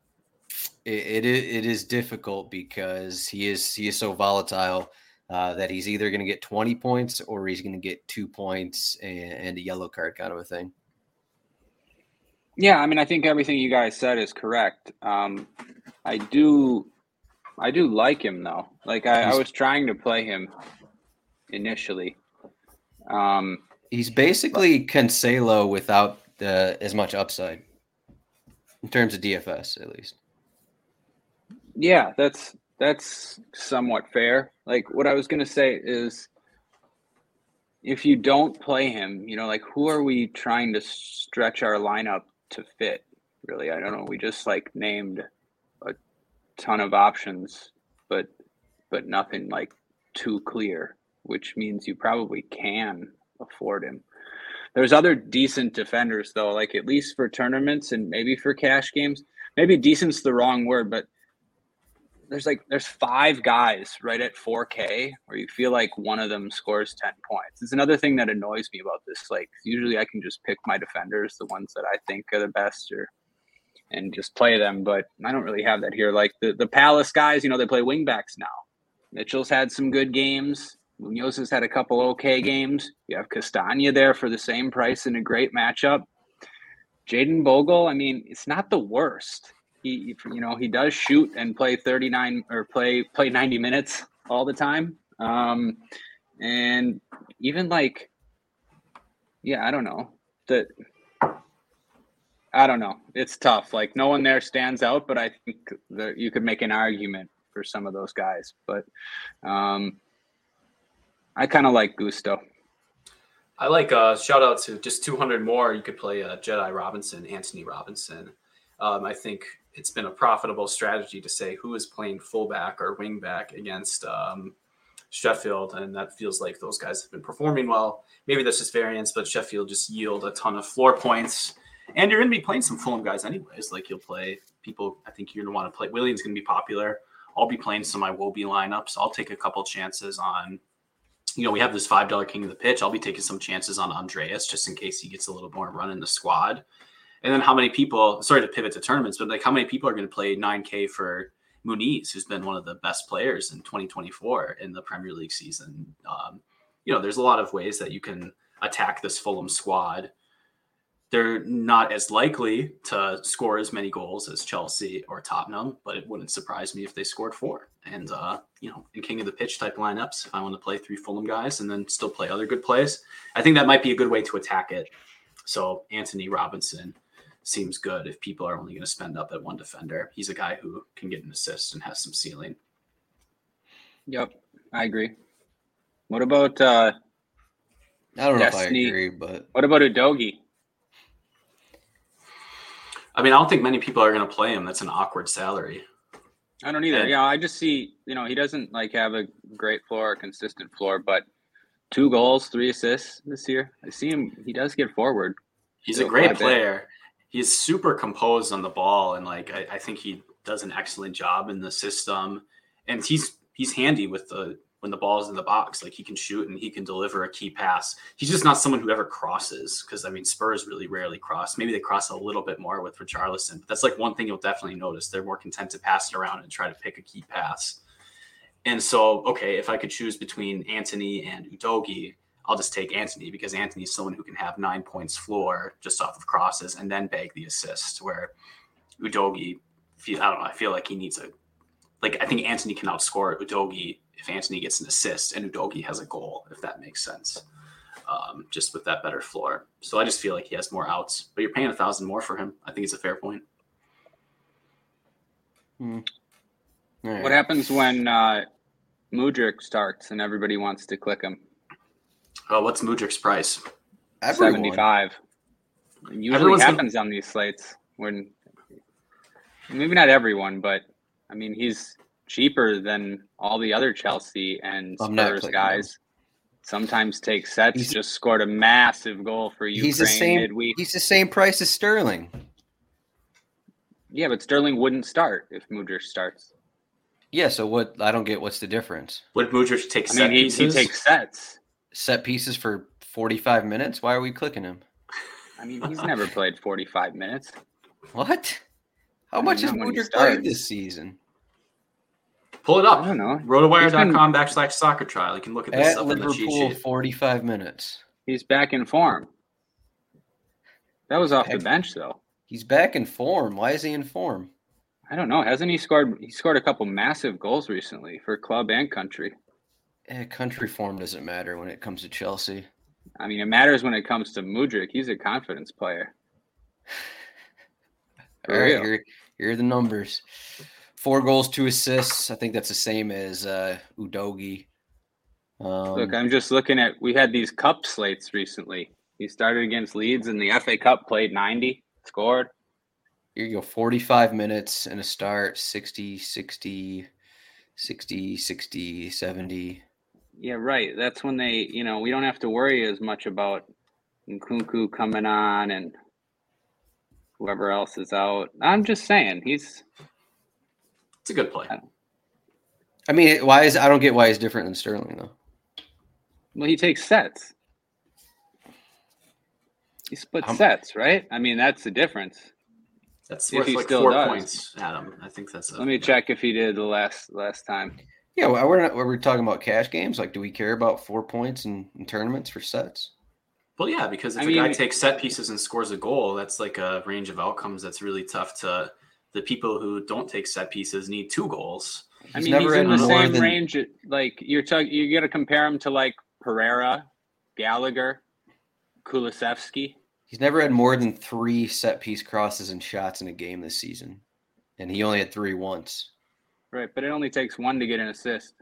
[SPEAKER 2] It is difficult because he is so volatile that he's either going to get 20 points or he's going to get 2 points and a yellow card kind of a thing.
[SPEAKER 4] Yeah, I mean, I think everything you guys said is correct. I do like him though. Like I was trying to play him initially.
[SPEAKER 2] He's basically Cancelo without as much upside in terms of DFS, at least.
[SPEAKER 4] Yeah, that's somewhat fair. Like what I was going to say is, if you don't play him, like who are we trying to stretch our lineup to fit? Really, I don't know. We just like named a ton of options, but nothing like too clear, which means you probably can afford him. There's other decent defenders though, like at least for tournaments and maybe for cash games. Maybe decent's the wrong word, but there's 5 guys right at 4K where you feel like one of them scores 10 points. It's another thing that annoys me about this. Like usually I can just pick my defenders, the ones that I think are the best, and just play them. But I don't really have that here. Like the Palace guys, they play wing backs now. Mitchell's had some good games. Munoz has had a couple okay games. You have Castagna there for the same price in a great matchup. Jaden Bogle, I mean, it's not the worst. He does shoot and play 39 or play 90 minutes all the time. And even like, I don't know. It's tough. Like no one there stands out, but I think that you could make an argument for some of those guys. But I kind of like Gusto.
[SPEAKER 3] I like shout out to just 200 more. You could play Jedi Robinson, Anthony Robinson. I think it's been a profitable strategy to say who is playing fullback or wingback against Sheffield, and that feels like those guys have been performing well. Maybe that's just variance, but Sheffield just yield a ton of floor points. And you're going to be playing some Fulham guys anyways. Like you'll play people. I think you're going to want to play. William's going to be popular. I'll be playing some of my Wobie lineups. I'll take a couple chances on. We have this $5 king of the pitch. I'll be taking some chances on Andreas just in case he gets a little more run in the squad. And then how many people, sorry to pivot to tournaments, but like how many people are going to play 9K for Muniz, who's been one of the best players in 2024 in the Premier League season? There's a lot of ways that you can attack this Fulham squad. They're not as likely to score as many goals as Chelsea or Tottenham, but it wouldn't surprise me if they scored 4. And, in king of the pitch type lineups, if I want to play 3 Fulham guys and then still play other good plays, I think that might be a good way to attack it. So Anthony Robinson seems good if people are only going to spend up at one defender. He's a guy who can get an assist and has some ceiling.
[SPEAKER 4] Yep, I agree. What about
[SPEAKER 2] I don't know if I agree, but
[SPEAKER 4] what about Udogie?
[SPEAKER 3] I mean, I don't think many people are going to play him. That's an awkward salary.
[SPEAKER 4] I don't either. Yeah, I just see, he doesn't like have a great floor or consistent floor, but 2 goals, 3 assists this year. I see him. He does get forward.
[SPEAKER 3] He's a great player. He's super composed on the ball, and I think he does an excellent job in the system. And he's handy with when the ball is in the box. Like he can shoot and he can deliver a key pass. He's just not someone who ever crosses because Spurs really rarely cross. Maybe they cross a little bit more with Richarlison, but that's like one thing you'll definitely notice. They're more content to pass it around and try to pick a key pass. And so, okay, if I could choose between Anthony and Udogie, I'll just take Anthony because Anthony is someone who can have 9 points floor just off of crosses and then bag the assist, where Udogie, I feel like he needs I think Anthony can outscore Udogie if Anthony gets an assist and Udogie has a goal, if that makes sense, just with that better floor. So I just feel like he has more outs, but you're paying 1,000 more for him. I think it's a fair point.
[SPEAKER 4] Right. What happens when Mudryk starts and everybody wants to click him?
[SPEAKER 3] What's Mudryk's price?
[SPEAKER 4] 75. It usually happens on these slates when maybe not everyone, but he's cheaper than all the other Chelsea and Spurs guys. Sometimes take sets. Just scored a massive goal for Ukraine midweek.
[SPEAKER 2] He's the same price as Sterling.
[SPEAKER 4] Yeah, but Sterling wouldn't start if Mudryk starts.
[SPEAKER 2] Yeah, so what? I don't get what's the difference.
[SPEAKER 3] Would Mudryk take set pieces?
[SPEAKER 4] He takes sets.
[SPEAKER 2] Set pieces for 45 minutes? Why are we clicking him?
[SPEAKER 4] He's never played 45 minutes.
[SPEAKER 2] What? How much has
[SPEAKER 4] Not when he
[SPEAKER 2] Mudryk played
[SPEAKER 4] starts.
[SPEAKER 2] this season?
[SPEAKER 3] Pull it up.
[SPEAKER 4] I don't know.
[SPEAKER 3] Rotowire.com/soccer trial. You can look at this
[SPEAKER 2] At
[SPEAKER 3] stuff in the cheat
[SPEAKER 2] Liverpool,
[SPEAKER 3] sheet.
[SPEAKER 2] 45 minutes.
[SPEAKER 4] He's back in form. That was off the bench, though.
[SPEAKER 2] He's back in form. Why is he in form?
[SPEAKER 4] I don't know. Hasn't he scored? He scored a couple massive goals recently for club and country.
[SPEAKER 2] Country form doesn't matter when it comes to Chelsea.
[SPEAKER 4] I mean, it matters when it comes to Mudryk. He's a confidence player.
[SPEAKER 2] All right, here are the numbers. 4 goals, 2 assists. I think that's the same as Udogie.
[SPEAKER 4] Look, I'm just looking at. We had these cup slates recently. He started against Leeds in the FA Cup, played 90, scored.
[SPEAKER 2] Here you go, 45 minutes and a start, 60, 60, 60, 60, 70.
[SPEAKER 4] Yeah, right. That's when they, we don't have to worry as much about Nkunku coming on and whoever else is out. I'm just saying,
[SPEAKER 3] it's a good play.
[SPEAKER 2] I mean, I don't get why he's different than Sterling, though.
[SPEAKER 4] Well, he takes sets. He splits sets, right? I mean, that's the difference.
[SPEAKER 3] That's
[SPEAKER 4] If
[SPEAKER 3] worth
[SPEAKER 4] he
[SPEAKER 3] like
[SPEAKER 4] still
[SPEAKER 3] 4
[SPEAKER 4] does.
[SPEAKER 3] points, Adam. I think that's.
[SPEAKER 4] Let me check if he did the last time.
[SPEAKER 2] Yeah, well, we're talking about cash games. Like, do we care about 4 points in tournaments for sets?
[SPEAKER 3] Well, yeah, because if a guy takes set pieces and scores a goal, that's like a range of outcomes that's really tough to. The people who don't take set pieces need 2 goals.
[SPEAKER 4] He's in the same range. Like you got to compare him to like Pereira, Gallagher, Kulusevski.
[SPEAKER 2] He's never had more than 3 set piece crosses and shots in a game this season, and he only had 3 once.
[SPEAKER 4] Right, but it only takes 1 to get an assist.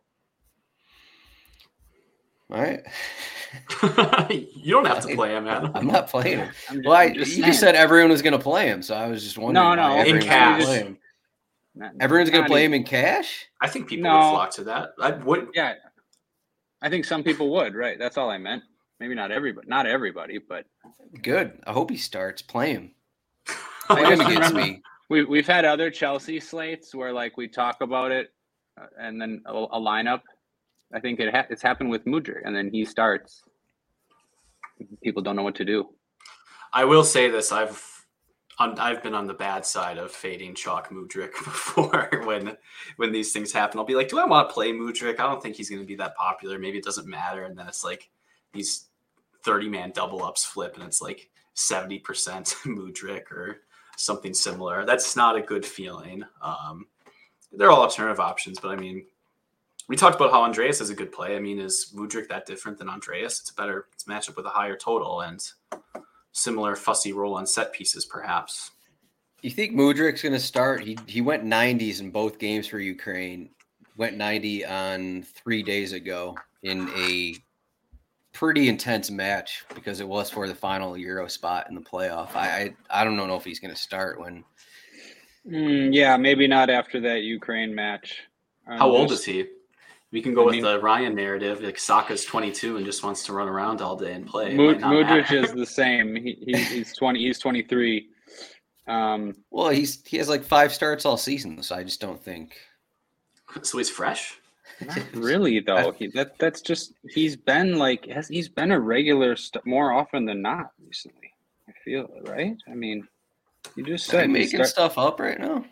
[SPEAKER 2] All right.
[SPEAKER 3] You don't have to play him, Adam.
[SPEAKER 2] I'm not playing him. You
[SPEAKER 4] saying.
[SPEAKER 2] just said everyone was going to play him, so I was just wondering.
[SPEAKER 4] No,
[SPEAKER 2] why
[SPEAKER 3] in cash.
[SPEAKER 2] play him. Everyone's going to play him in cash?
[SPEAKER 3] I think people would flock to that. I would.
[SPEAKER 4] Yeah, I think some people would. Right, that's all I meant. Maybe not everybody, but
[SPEAKER 2] good. I hope he starts. Play him.
[SPEAKER 4] I
[SPEAKER 2] Play him
[SPEAKER 4] just
[SPEAKER 2] against
[SPEAKER 4] remember
[SPEAKER 2] me.
[SPEAKER 4] we've had other Chelsea slates where like we talk about it and then a lineup. I think it's happened with Mudryk, and then he starts. People don't know what to do.
[SPEAKER 3] I will say this: I've been on the bad side of fading chalk Mudryk before when these things happen. I'll be like, do I want to play Mudryk? I don't think he's going to be that popular. Maybe it doesn't matter. And then it's like these 30-man double ups flip, and it's like 70% Mudryk or something similar. That's not a good feeling. They're all alternative options, but I mean, we talked about how Andreas is a good play. I mean, is Mudryk that different than Andreas? It's a matchup with a higher total and similar fussy role on set pieces, perhaps.
[SPEAKER 2] You think Mudryk's going to start? He went 90s in both games for Ukraine. Went 90 on 3 days ago in a pretty intense match because it was for the final Euro spot in the playoff. I don't know if he's going to start when.
[SPEAKER 4] Yeah, maybe not after that Ukraine match.
[SPEAKER 3] How old is he? We can go with the Ryan narrative. Like Saka's 22 and just wants to run around all day and play.
[SPEAKER 4] Mudryk is the same. He's 20. He's 23.
[SPEAKER 2] Well, he has like 5 starts all season, so I just don't think.
[SPEAKER 3] So he's fresh.
[SPEAKER 4] Not really though. That's just he's been a regular more often than not recently. I feel right. I mean, you just said
[SPEAKER 2] making stuff up right now.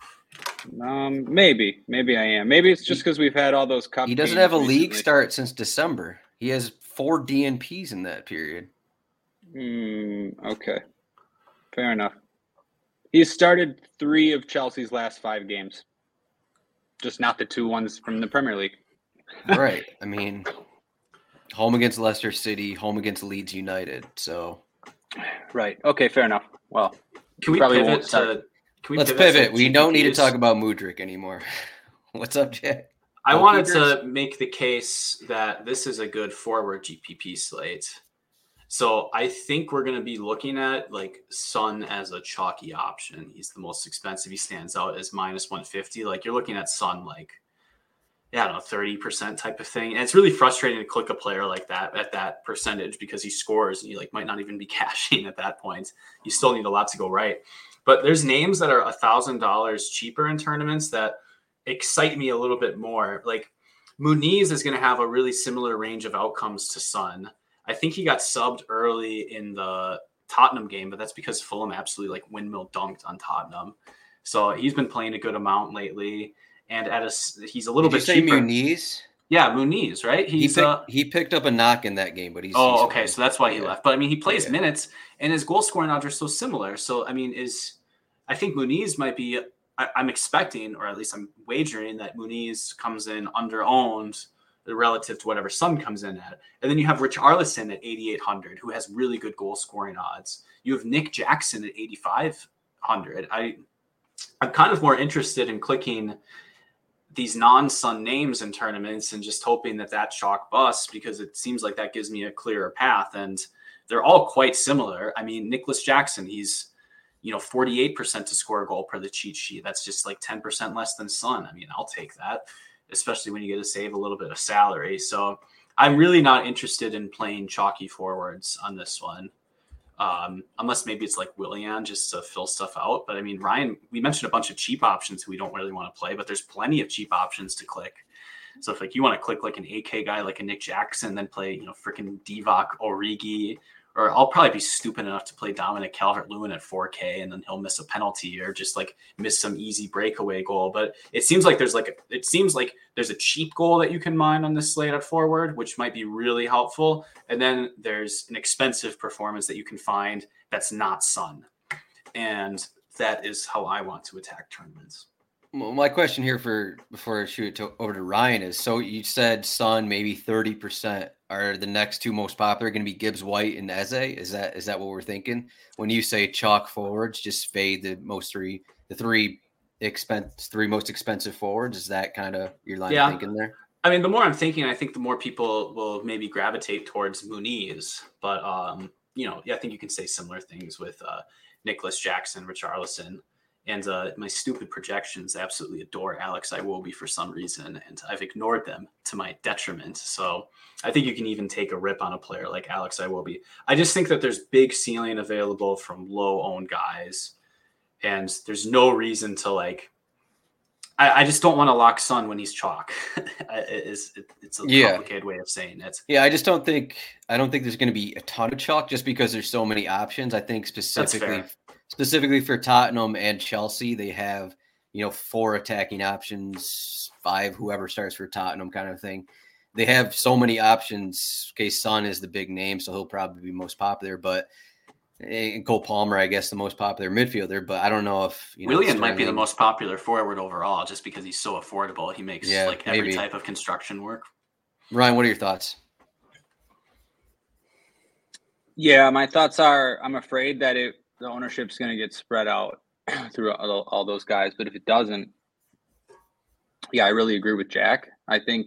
[SPEAKER 4] Maybe I am. Maybe it's just because we've had all those cup.
[SPEAKER 2] He doesn't have a league start since December. He has 4 DNPs in that period.
[SPEAKER 4] Okay, fair enough. He's started 3 of Chelsea's last 5 games, just not the 2 ones from the Premier League.
[SPEAKER 2] Right. I mean, home against Leicester City, home against Leeds United. So,
[SPEAKER 4] right. Okay, fair enough. Well,
[SPEAKER 3] can we pivot to?
[SPEAKER 2] Let's pivot. We don't need to talk about Mudryk anymore. What's up, Jay?
[SPEAKER 3] I wanted to make the case that this is a good forward GPP slate. So I think we're going to be looking at like Son as a chalky option. He's the most expensive. He stands out as -150. Like you're looking at Son like, I don't know, 30% type of thing. And it's really frustrating to click a player like that at that percentage because he scores and you like might not even be cashing at that point. You still need a lot to go right. But there's names that are $1,000 cheaper in tournaments that excite me a little bit more. Like Muniz is going to have a really similar range of outcomes to Son. I think he got subbed early in the Tottenham game, but that's because Fulham absolutely like windmill dunked on Tottenham. So he's been playing a good amount lately. And he's a little bit
[SPEAKER 2] cheaper.
[SPEAKER 3] cheaper.
[SPEAKER 2] Muniz?
[SPEAKER 3] Yeah, Muniz, right?
[SPEAKER 2] He picked up a knock in that game, but he's
[SPEAKER 3] okay. So that's why he left. But I mean, he plays
[SPEAKER 2] Yeah.
[SPEAKER 3] minutes, and his goal scoring odds are so similar. So I mean, I think Muniz might be. I'm expecting, or at least I'm wagering, that Muniz comes in under-owned relative to whatever Son comes in at. And then you have Richarlison at 8,800, who has really good goal scoring odds. You have Nick Jackson at 8,500. I'm kind of more interested in clicking these non-Sun names in tournaments and just hoping that chalk busts, because it seems like that gives me a clearer path. And they're all quite similar. I mean, Nicholas Jackson, he's 48% to score a goal per the cheat sheet. That's just like 10% less than Son. I mean, I'll take that, especially when you get to save a little bit of salary. So I'm really not interested in playing chalky forwards on this one. Unless maybe it's like Willian just to fill stuff out. But I mean, Ryan, we mentioned a bunch of cheap options who we don't really want to play, but there's plenty of cheap options to click. So if like you want to click like an AK guy, like a Nick Jackson, then play, freaking Divock Origi, or I'll probably be stupid enough to play Dominic Calvert-Lewin at 4K, and then he'll miss a penalty or just like miss some easy breakaway goal. But it seems like there's a cheap goal that you can mine on this slate at forward, which might be really helpful. And then there's an expensive performance that you can find that's not Son. And that is how I want to attack tournaments.
[SPEAKER 2] Well, my question here before I shoot it over to Ryan is, so you said Son maybe 30%. Are the next two most popular going to be Gibbs White and Eze? Is that what we're thinking? When you say chalk forwards, just fade the three most expensive forwards. Is that kind of your line of thinking there?
[SPEAKER 3] I mean, the more I'm thinking, I think the more people will maybe gravitate towards Muniz. But I think you can say similar things with Nicholas Jackson, Richarlison. And my stupid projections absolutely adore Alex Iwobi for some reason, and I've ignored them to my detriment. So I think you can even take a rip on a player like Alex Iwobi. I just think that there's big ceiling available from low-owned guys, and there's no reason to I just don't want to lock Son when he's chalk. It's a complicated way of saying it.
[SPEAKER 2] Yeah, I don't think there's going to be a ton of chalk just because there's so many options. I think specifically for Tottenham and Chelsea, they have, 4 attacking options, 5, whoever starts for Tottenham kind of thing. They have so many options. Okay, Son is the big name, so he'll probably be most popular, but Cole Palmer, I guess, the most popular midfielder, but I don't know if
[SPEAKER 3] Willian might be the most popular forward overall just because he's so affordable. He makes every type of construction work.
[SPEAKER 2] Ryan, what are your thoughts?
[SPEAKER 4] Yeah, my thoughts are, I'm afraid that the ownership's going to get spread out through all those guys, but if it doesn't, I really agree with Jack. I think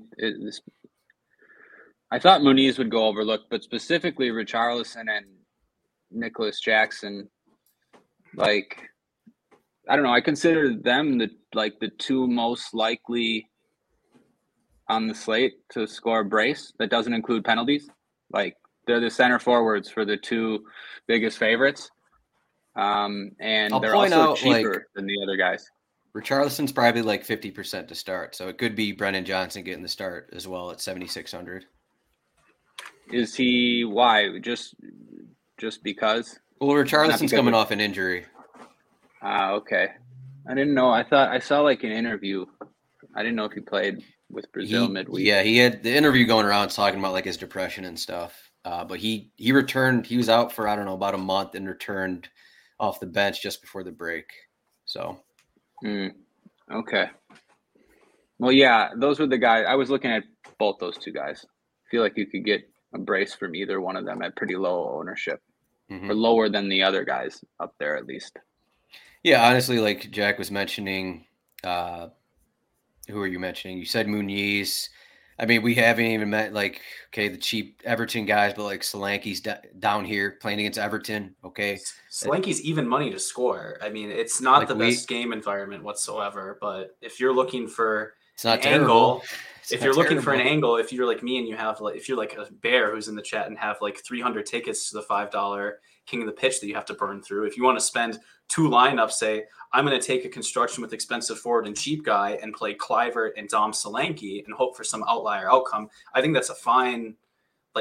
[SPEAKER 4] I thought Muniz would go overlooked, but specifically Richarlison and Nicholas Jackson, I don't know. I consider them the two most likely on the slate to score a brace that doesn't include penalties. They're the center forwards for the two biggest favorites. And they're also cheaper than the other guys.
[SPEAKER 2] Richarlison's probably 50% to start, so it could be Brennan Johnson getting the start as well at 7,600.
[SPEAKER 4] Is he? Why? Just because?
[SPEAKER 2] Well, Richarlison's coming off an injury.
[SPEAKER 4] Okay. I didn't know. I thought I saw an interview. I didn't know if he played with Brazil midweek.
[SPEAKER 2] Yeah, he had the interview going around talking about his depression and stuff. But he returned. He was out for, I don't know, about a month and returned off the bench just before the break. So.
[SPEAKER 4] Okay. Well, yeah, those were the guys. I was looking at both those two guys. I feel like you could get a brace from either one of them at pretty low ownership, or lower than the other guys up there at least.
[SPEAKER 2] Yeah, honestly, like Jack was mentioning, who are you mentioning? You said Muniz. I mean, we haven't even met the cheap Everton guys, but Solanke's down here playing against Everton. Okay,
[SPEAKER 3] Solanke's even money to score. I mean, it's not the best game environment whatsoever. But if you're looking for an angle, if you're like me and you have if you're like a bear who's in the chat and have 300 tickets to the $5 King of the Pitch that you have to burn through, if you want to spend 2 lineups, say I'm going to take a construction with expensive forward and cheap guy and play Kluivert and Dom Solanke and hope for some outlier outcome, I think that's a fine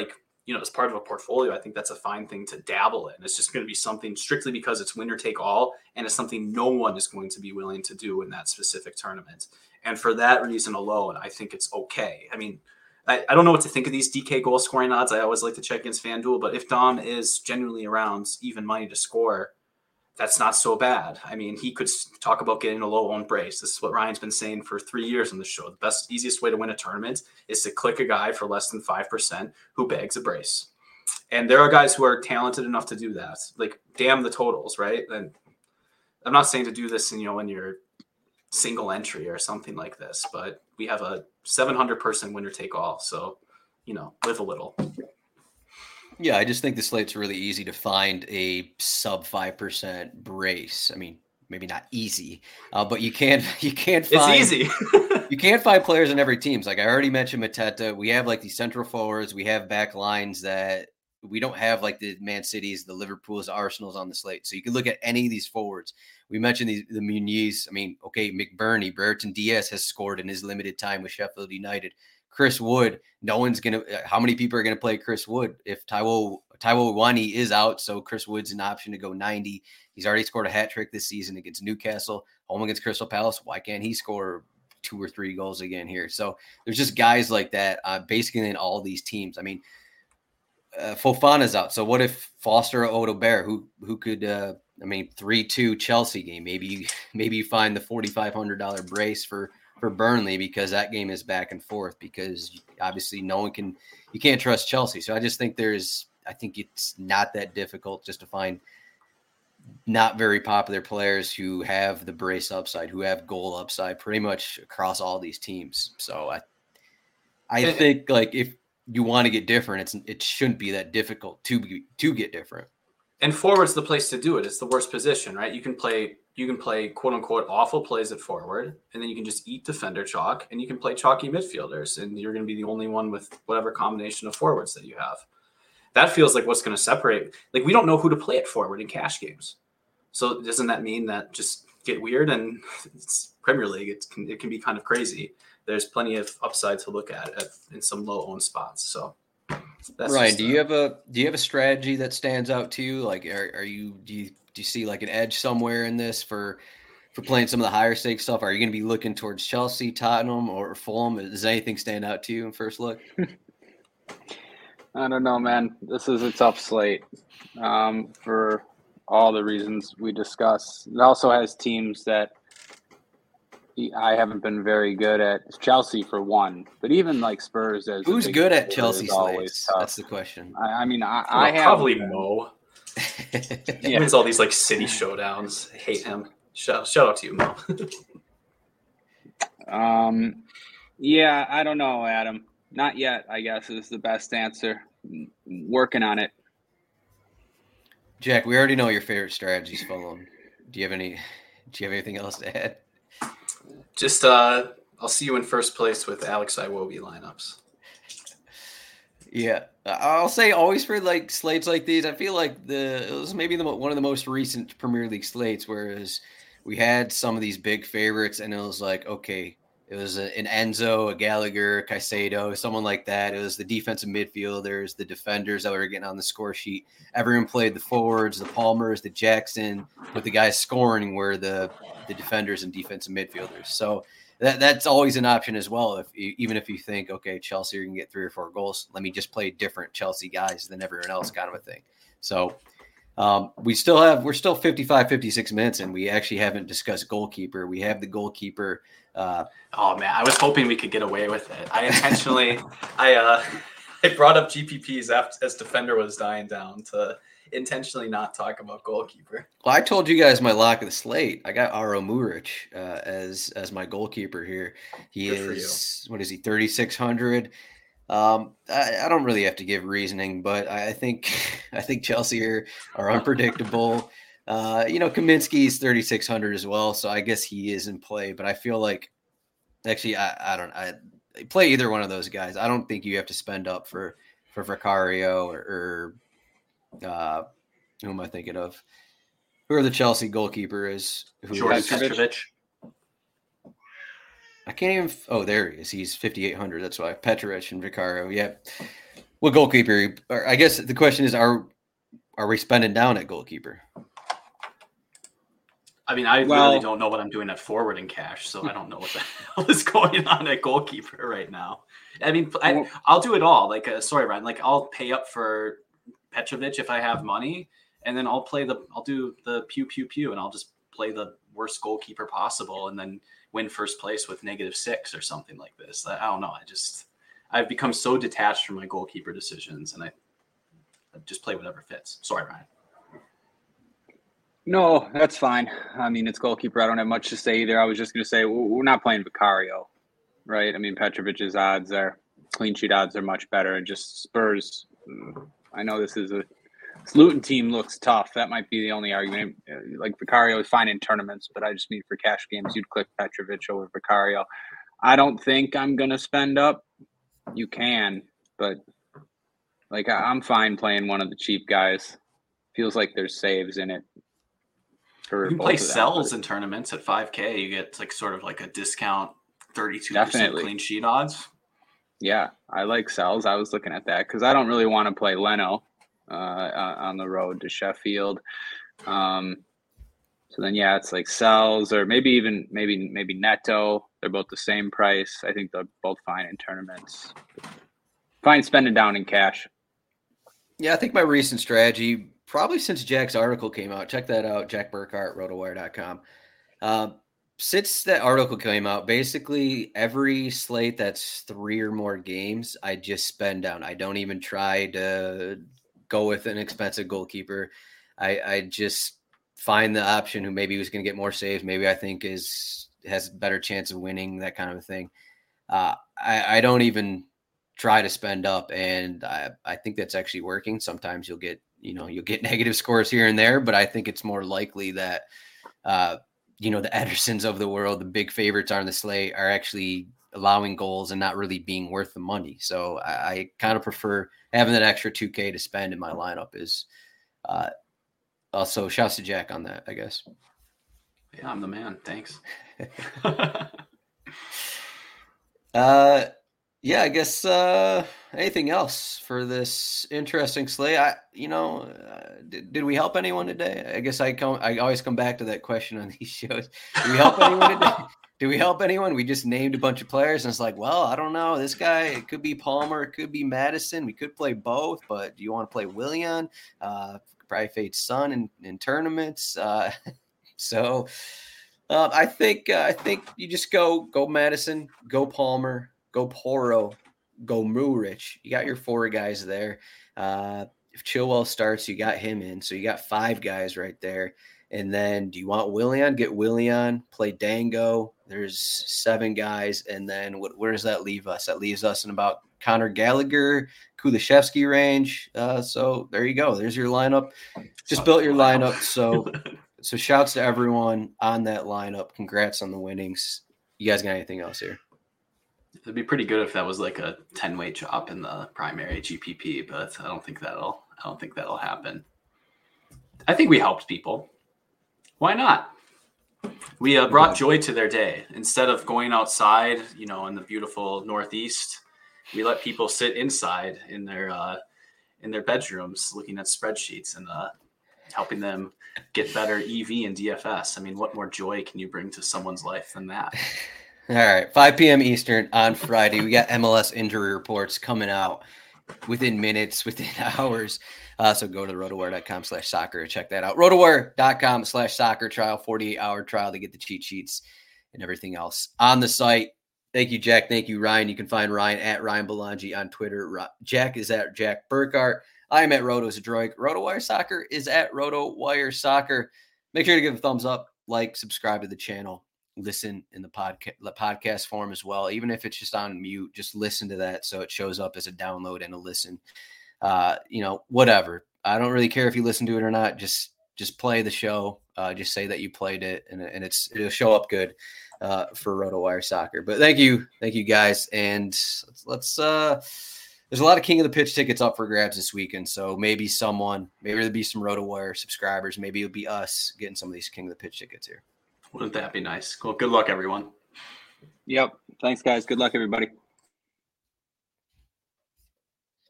[SPEAKER 3] as part of a portfolio, I think that's a fine thing to dabble in. It's just going to be something strictly because it's winner take all, and it's something no one is going to be willing to do in that specific tournament. And for that reason alone, I think it's okay. I mean, I don't know what to think of these DK goal scoring odds. I always like to check against FanDuel, but if Dom is genuinely around even money to score, that's not so bad. I mean, he could talk about getting a low owned brace. This is what Ryan's been saying for 3 years on the show. The best, easiest way to win a tournament is to click a guy for less than 5% who bags a brace. And there are guys who are talented enough to do that. Like, damn the totals, right? And I'm not saying to do this, in your single entry or something like this, but we have a 700 person winner take all. So, live a little.
[SPEAKER 2] Yeah, I just think the slate's really easy to find a sub 5% brace. I mean, maybe not easy, but you can't find.
[SPEAKER 3] It's easy.
[SPEAKER 2] You can't find players in every team. Like I already mentioned, Mateta. We have like these central forwards. We have back lines that we don't have, like the Man Cities, the Liverpools, the Arsenals on the slate. So you can look at any of these forwards. We mentioned the Muniz. I mean, okay, McBurney, Brereton Diaz has scored in his limited time with Sheffield United. Chris Wood, how many people are going to play Chris Wood if Taiwo Awoniyi is out? So Chris Wood's an option to go 90. He's already scored a hat trick this season against Newcastle, home against Crystal Palace. Why can't he score 2 or 3 goals again here? So there's just guys like that basically in all these teams. I mean, Fofana's out. So what if Foster or Odobert, who could, 3-2 Chelsea game, maybe you find the $4,500 brace for Burnley because that game is back and forth because obviously you can't trust Chelsea. So I just think I think it's not that difficult just to find not very popular players who have the brace upside, who have goal upside pretty much across all these teams. So I think like if you want to get different, it shouldn't be that difficult to get different.
[SPEAKER 3] And forward's the place to do it. It's the worst position, right? You can play quote unquote awful plays at forward, and then you can just eat defender chalk, and you can play chalky midfielders, and you're going to be the only one with whatever combination of forwards that you have. That feels like what's going to separate. Like, we don't know who to play at forward in cash games. So doesn't that mean that just get weird? And it's Premier League. It can be kind of crazy. There's plenty of upside to look at in some low owned spots. So that's
[SPEAKER 2] Ryan, do you have a strategy that stands out to you? Like, do you see like an edge somewhere in this for playing some of the higher stakes stuff? Are you going to be looking towards Chelsea, Tottenham, or Fulham? Does anything stand out to you in first look?
[SPEAKER 4] I don't know, man. This is a tough slate for all the reasons we discussed. It also has teams that I haven't been very good at. Chelsea for one, but even like Spurs.
[SPEAKER 2] Who's good at Chelsea slates? That's the question.
[SPEAKER 4] I have
[SPEAKER 3] probably Mo. He wins all these like city showdowns. I hate him. Shout out to you, Mo.
[SPEAKER 4] Yeah, I don't know, Adam. Not yet, I guess, is the best answer. Working on it.
[SPEAKER 2] Jack, we already know your favorite strategies, Fulham. Do you have anything else to add?
[SPEAKER 3] Just I'll see you in first place with Alex Iwobi lineups.
[SPEAKER 2] Yeah, I'll say always for like slates like these, I feel like it was maybe one of the most recent Premier League slates, whereas we had some of these big favorites, and it was like, okay, it was an Enzo, a Gallagher, Caicedo, someone like that. It was the defensive midfielders, the defenders that were getting on the score sheet. Everyone played the forwards, the Palmers, the Jackson, but the guys scoring were the defenders and defensive midfielders. So that's always an option as well. Even if you think, okay, Chelsea are going to get 3 or 4 goals, let me just play different Chelsea guys than everyone else, kind of a thing. So we're still 55, 56 minutes, and we actually haven't discussed goalkeeper. We have the goalkeeper.
[SPEAKER 3] Oh man, I was hoping we could get away with it. I intentionally, I brought up GPPs as defender was dying down to intentionally not talk about goalkeeper.
[SPEAKER 2] Well, I told you guys my lock of the slate. I got Aro Muric as my goalkeeper here. He is, what is he, 3,600. I don't really have to give reasoning, but I think Chelsea are unpredictable. Kaminsky is 3,600 as well, so I guess he is in play. But I feel like, actually, I play either one of those guys. I don't think you have to spend up for Vicario or who am I thinking of? Who are the Chelsea goalkeeper is?
[SPEAKER 3] George Petrovic.
[SPEAKER 2] I can't even. Oh, there he is. He's 5,800. That's why Petrovic and Vicario. Yeah. What goalkeeper? Or I guess the question is, are we spending down at goalkeeper?
[SPEAKER 3] I mean, I really don't know what I'm doing at forward in cash, so I don't know what the hell is going on at goalkeeper right now. I mean, I'll do it all. Like, sorry, Ryan. Like, I'll pay up for Petrovic if I have money, and then I'll do the pew, and I'll just play the worst goalkeeper possible, and then win first place with -6 or something like this. I don't know. I've become so detached from my goalkeeper decisions, and I just play whatever fits. Sorry, Ryan.
[SPEAKER 4] No, that's fine. I mean, it's goalkeeper. I don't have much to say either. I was just going to say we're not playing Vicario, right? I mean, Petrovic's clean sheet odds are much better. And just Spurs, I know this Luton team looks tough. That might be the only argument. Like Vicario is fine in tournaments, but I just mean for cash games, you'd click Petrovic over Vicario. I don't think I'm going to spend up. You can, but like I'm fine playing one of the cheap guys. Feels like there's saves in it.
[SPEAKER 3] You can play Sells in tournaments at 5K. You get like sort of like a discount 32% clean sheet odds.
[SPEAKER 4] Yeah, I like Sells. I was looking at that because I don't really want to play Leno on the road to Sheffield. So then, yeah, it's like Sells or maybe Neto. They're both the same price. I think they're both fine in tournaments. Fine spending down in cash.
[SPEAKER 2] Yeah, I think my recent strategy, probably since Jack's article came out, check that out, Jack Burkhart, rotowire.com. Since that article came out, basically every slate that's 3 or more games, I just spend down. I don't even try to go with an expensive goalkeeper. I just find the option who maybe was going to get more saves, maybe I think has a better chance of winning, that kind of a thing. I don't even try to spend up, and I think that's actually working. Sometimes you'll get negative scores here and there, but I think it's more likely that the Edersons of the world, the big favorites on the slate, are actually allowing goals and not really being worth the money. So I kind of prefer having that extra $2K to spend in my lineup. Is also shouts to Jack on that, I guess.
[SPEAKER 3] Yeah, I'm the man. Thanks.
[SPEAKER 2] Yeah, I guess anything else for this interesting slate? Did we help anyone today? I guess I always come back to that question on these shows. Did we help anyone today? Did we help anyone? We just named a bunch of players, and it's like, well, I don't know. This guy, it could be Palmer, it could be Madison. We could play both, but do you want to play Willian? Probably fade Son in tournaments. So I think you just go Madison, go Palmer, go Porro, go Muric. You got your 4 guys there. If Chilwell starts, you got him in. So you got 5 guys right there. And then do you want Willian? Get Willian, play Dango. There's 7 guys. And then where does that leave us? That leaves us in about Conor Gallagher, Kulishevsky range. So there you go. There's your lineup. Just built your lineup. So shouts to everyone on that lineup. Congrats on the winnings. You guys got anything else here?
[SPEAKER 3] It'd be pretty good if that was like a 10-weight drop in the primary GPP, but I don't think that'll happen. I think we helped people. Why not? We brought joy to their day. Instead of going outside, in the beautiful Northeast, we let people sit inside in their bedrooms looking at spreadsheets and helping them get better EV and DFS. I mean, what more joy can you bring to someone's life than that?
[SPEAKER 2] All right, 5 p.m. Eastern on Friday. We got MLS injury reports coming out within minutes, within hours. So go to rotowire.com/soccer to check that out. Rotowire.com/soccer trial, 48-hour trial to get the cheat sheets and everything else on the site. Thank you, Jack. Thank you, Ryan. You can find Ryan at Ryan Belangi on Twitter. Jack is at Jack Burkhart. I'm at RotoZadroik. RotoWire Soccer is at RotoWire Soccer. Make sure to give a thumbs up, like, subscribe to the channel. Listen in the podcast form as well. Even if it's just on mute, just listen to that so it shows up as a download and a listen. Whatever. I don't really care if you listen to it or not. Just play the show. Just say that you played it, and it'll show up good for RotoWire Soccer. But thank you guys, and let's. There's a lot of King of the Pitch tickets up for grabs this weekend, so maybe there'll be some RotoWire subscribers. Maybe it'll be us getting some of these King of the Pitch tickets here.
[SPEAKER 3] Wouldn't that be nice? Cool. Good luck, everyone.
[SPEAKER 4] Yep. Thanks, guys. Good luck, everybody.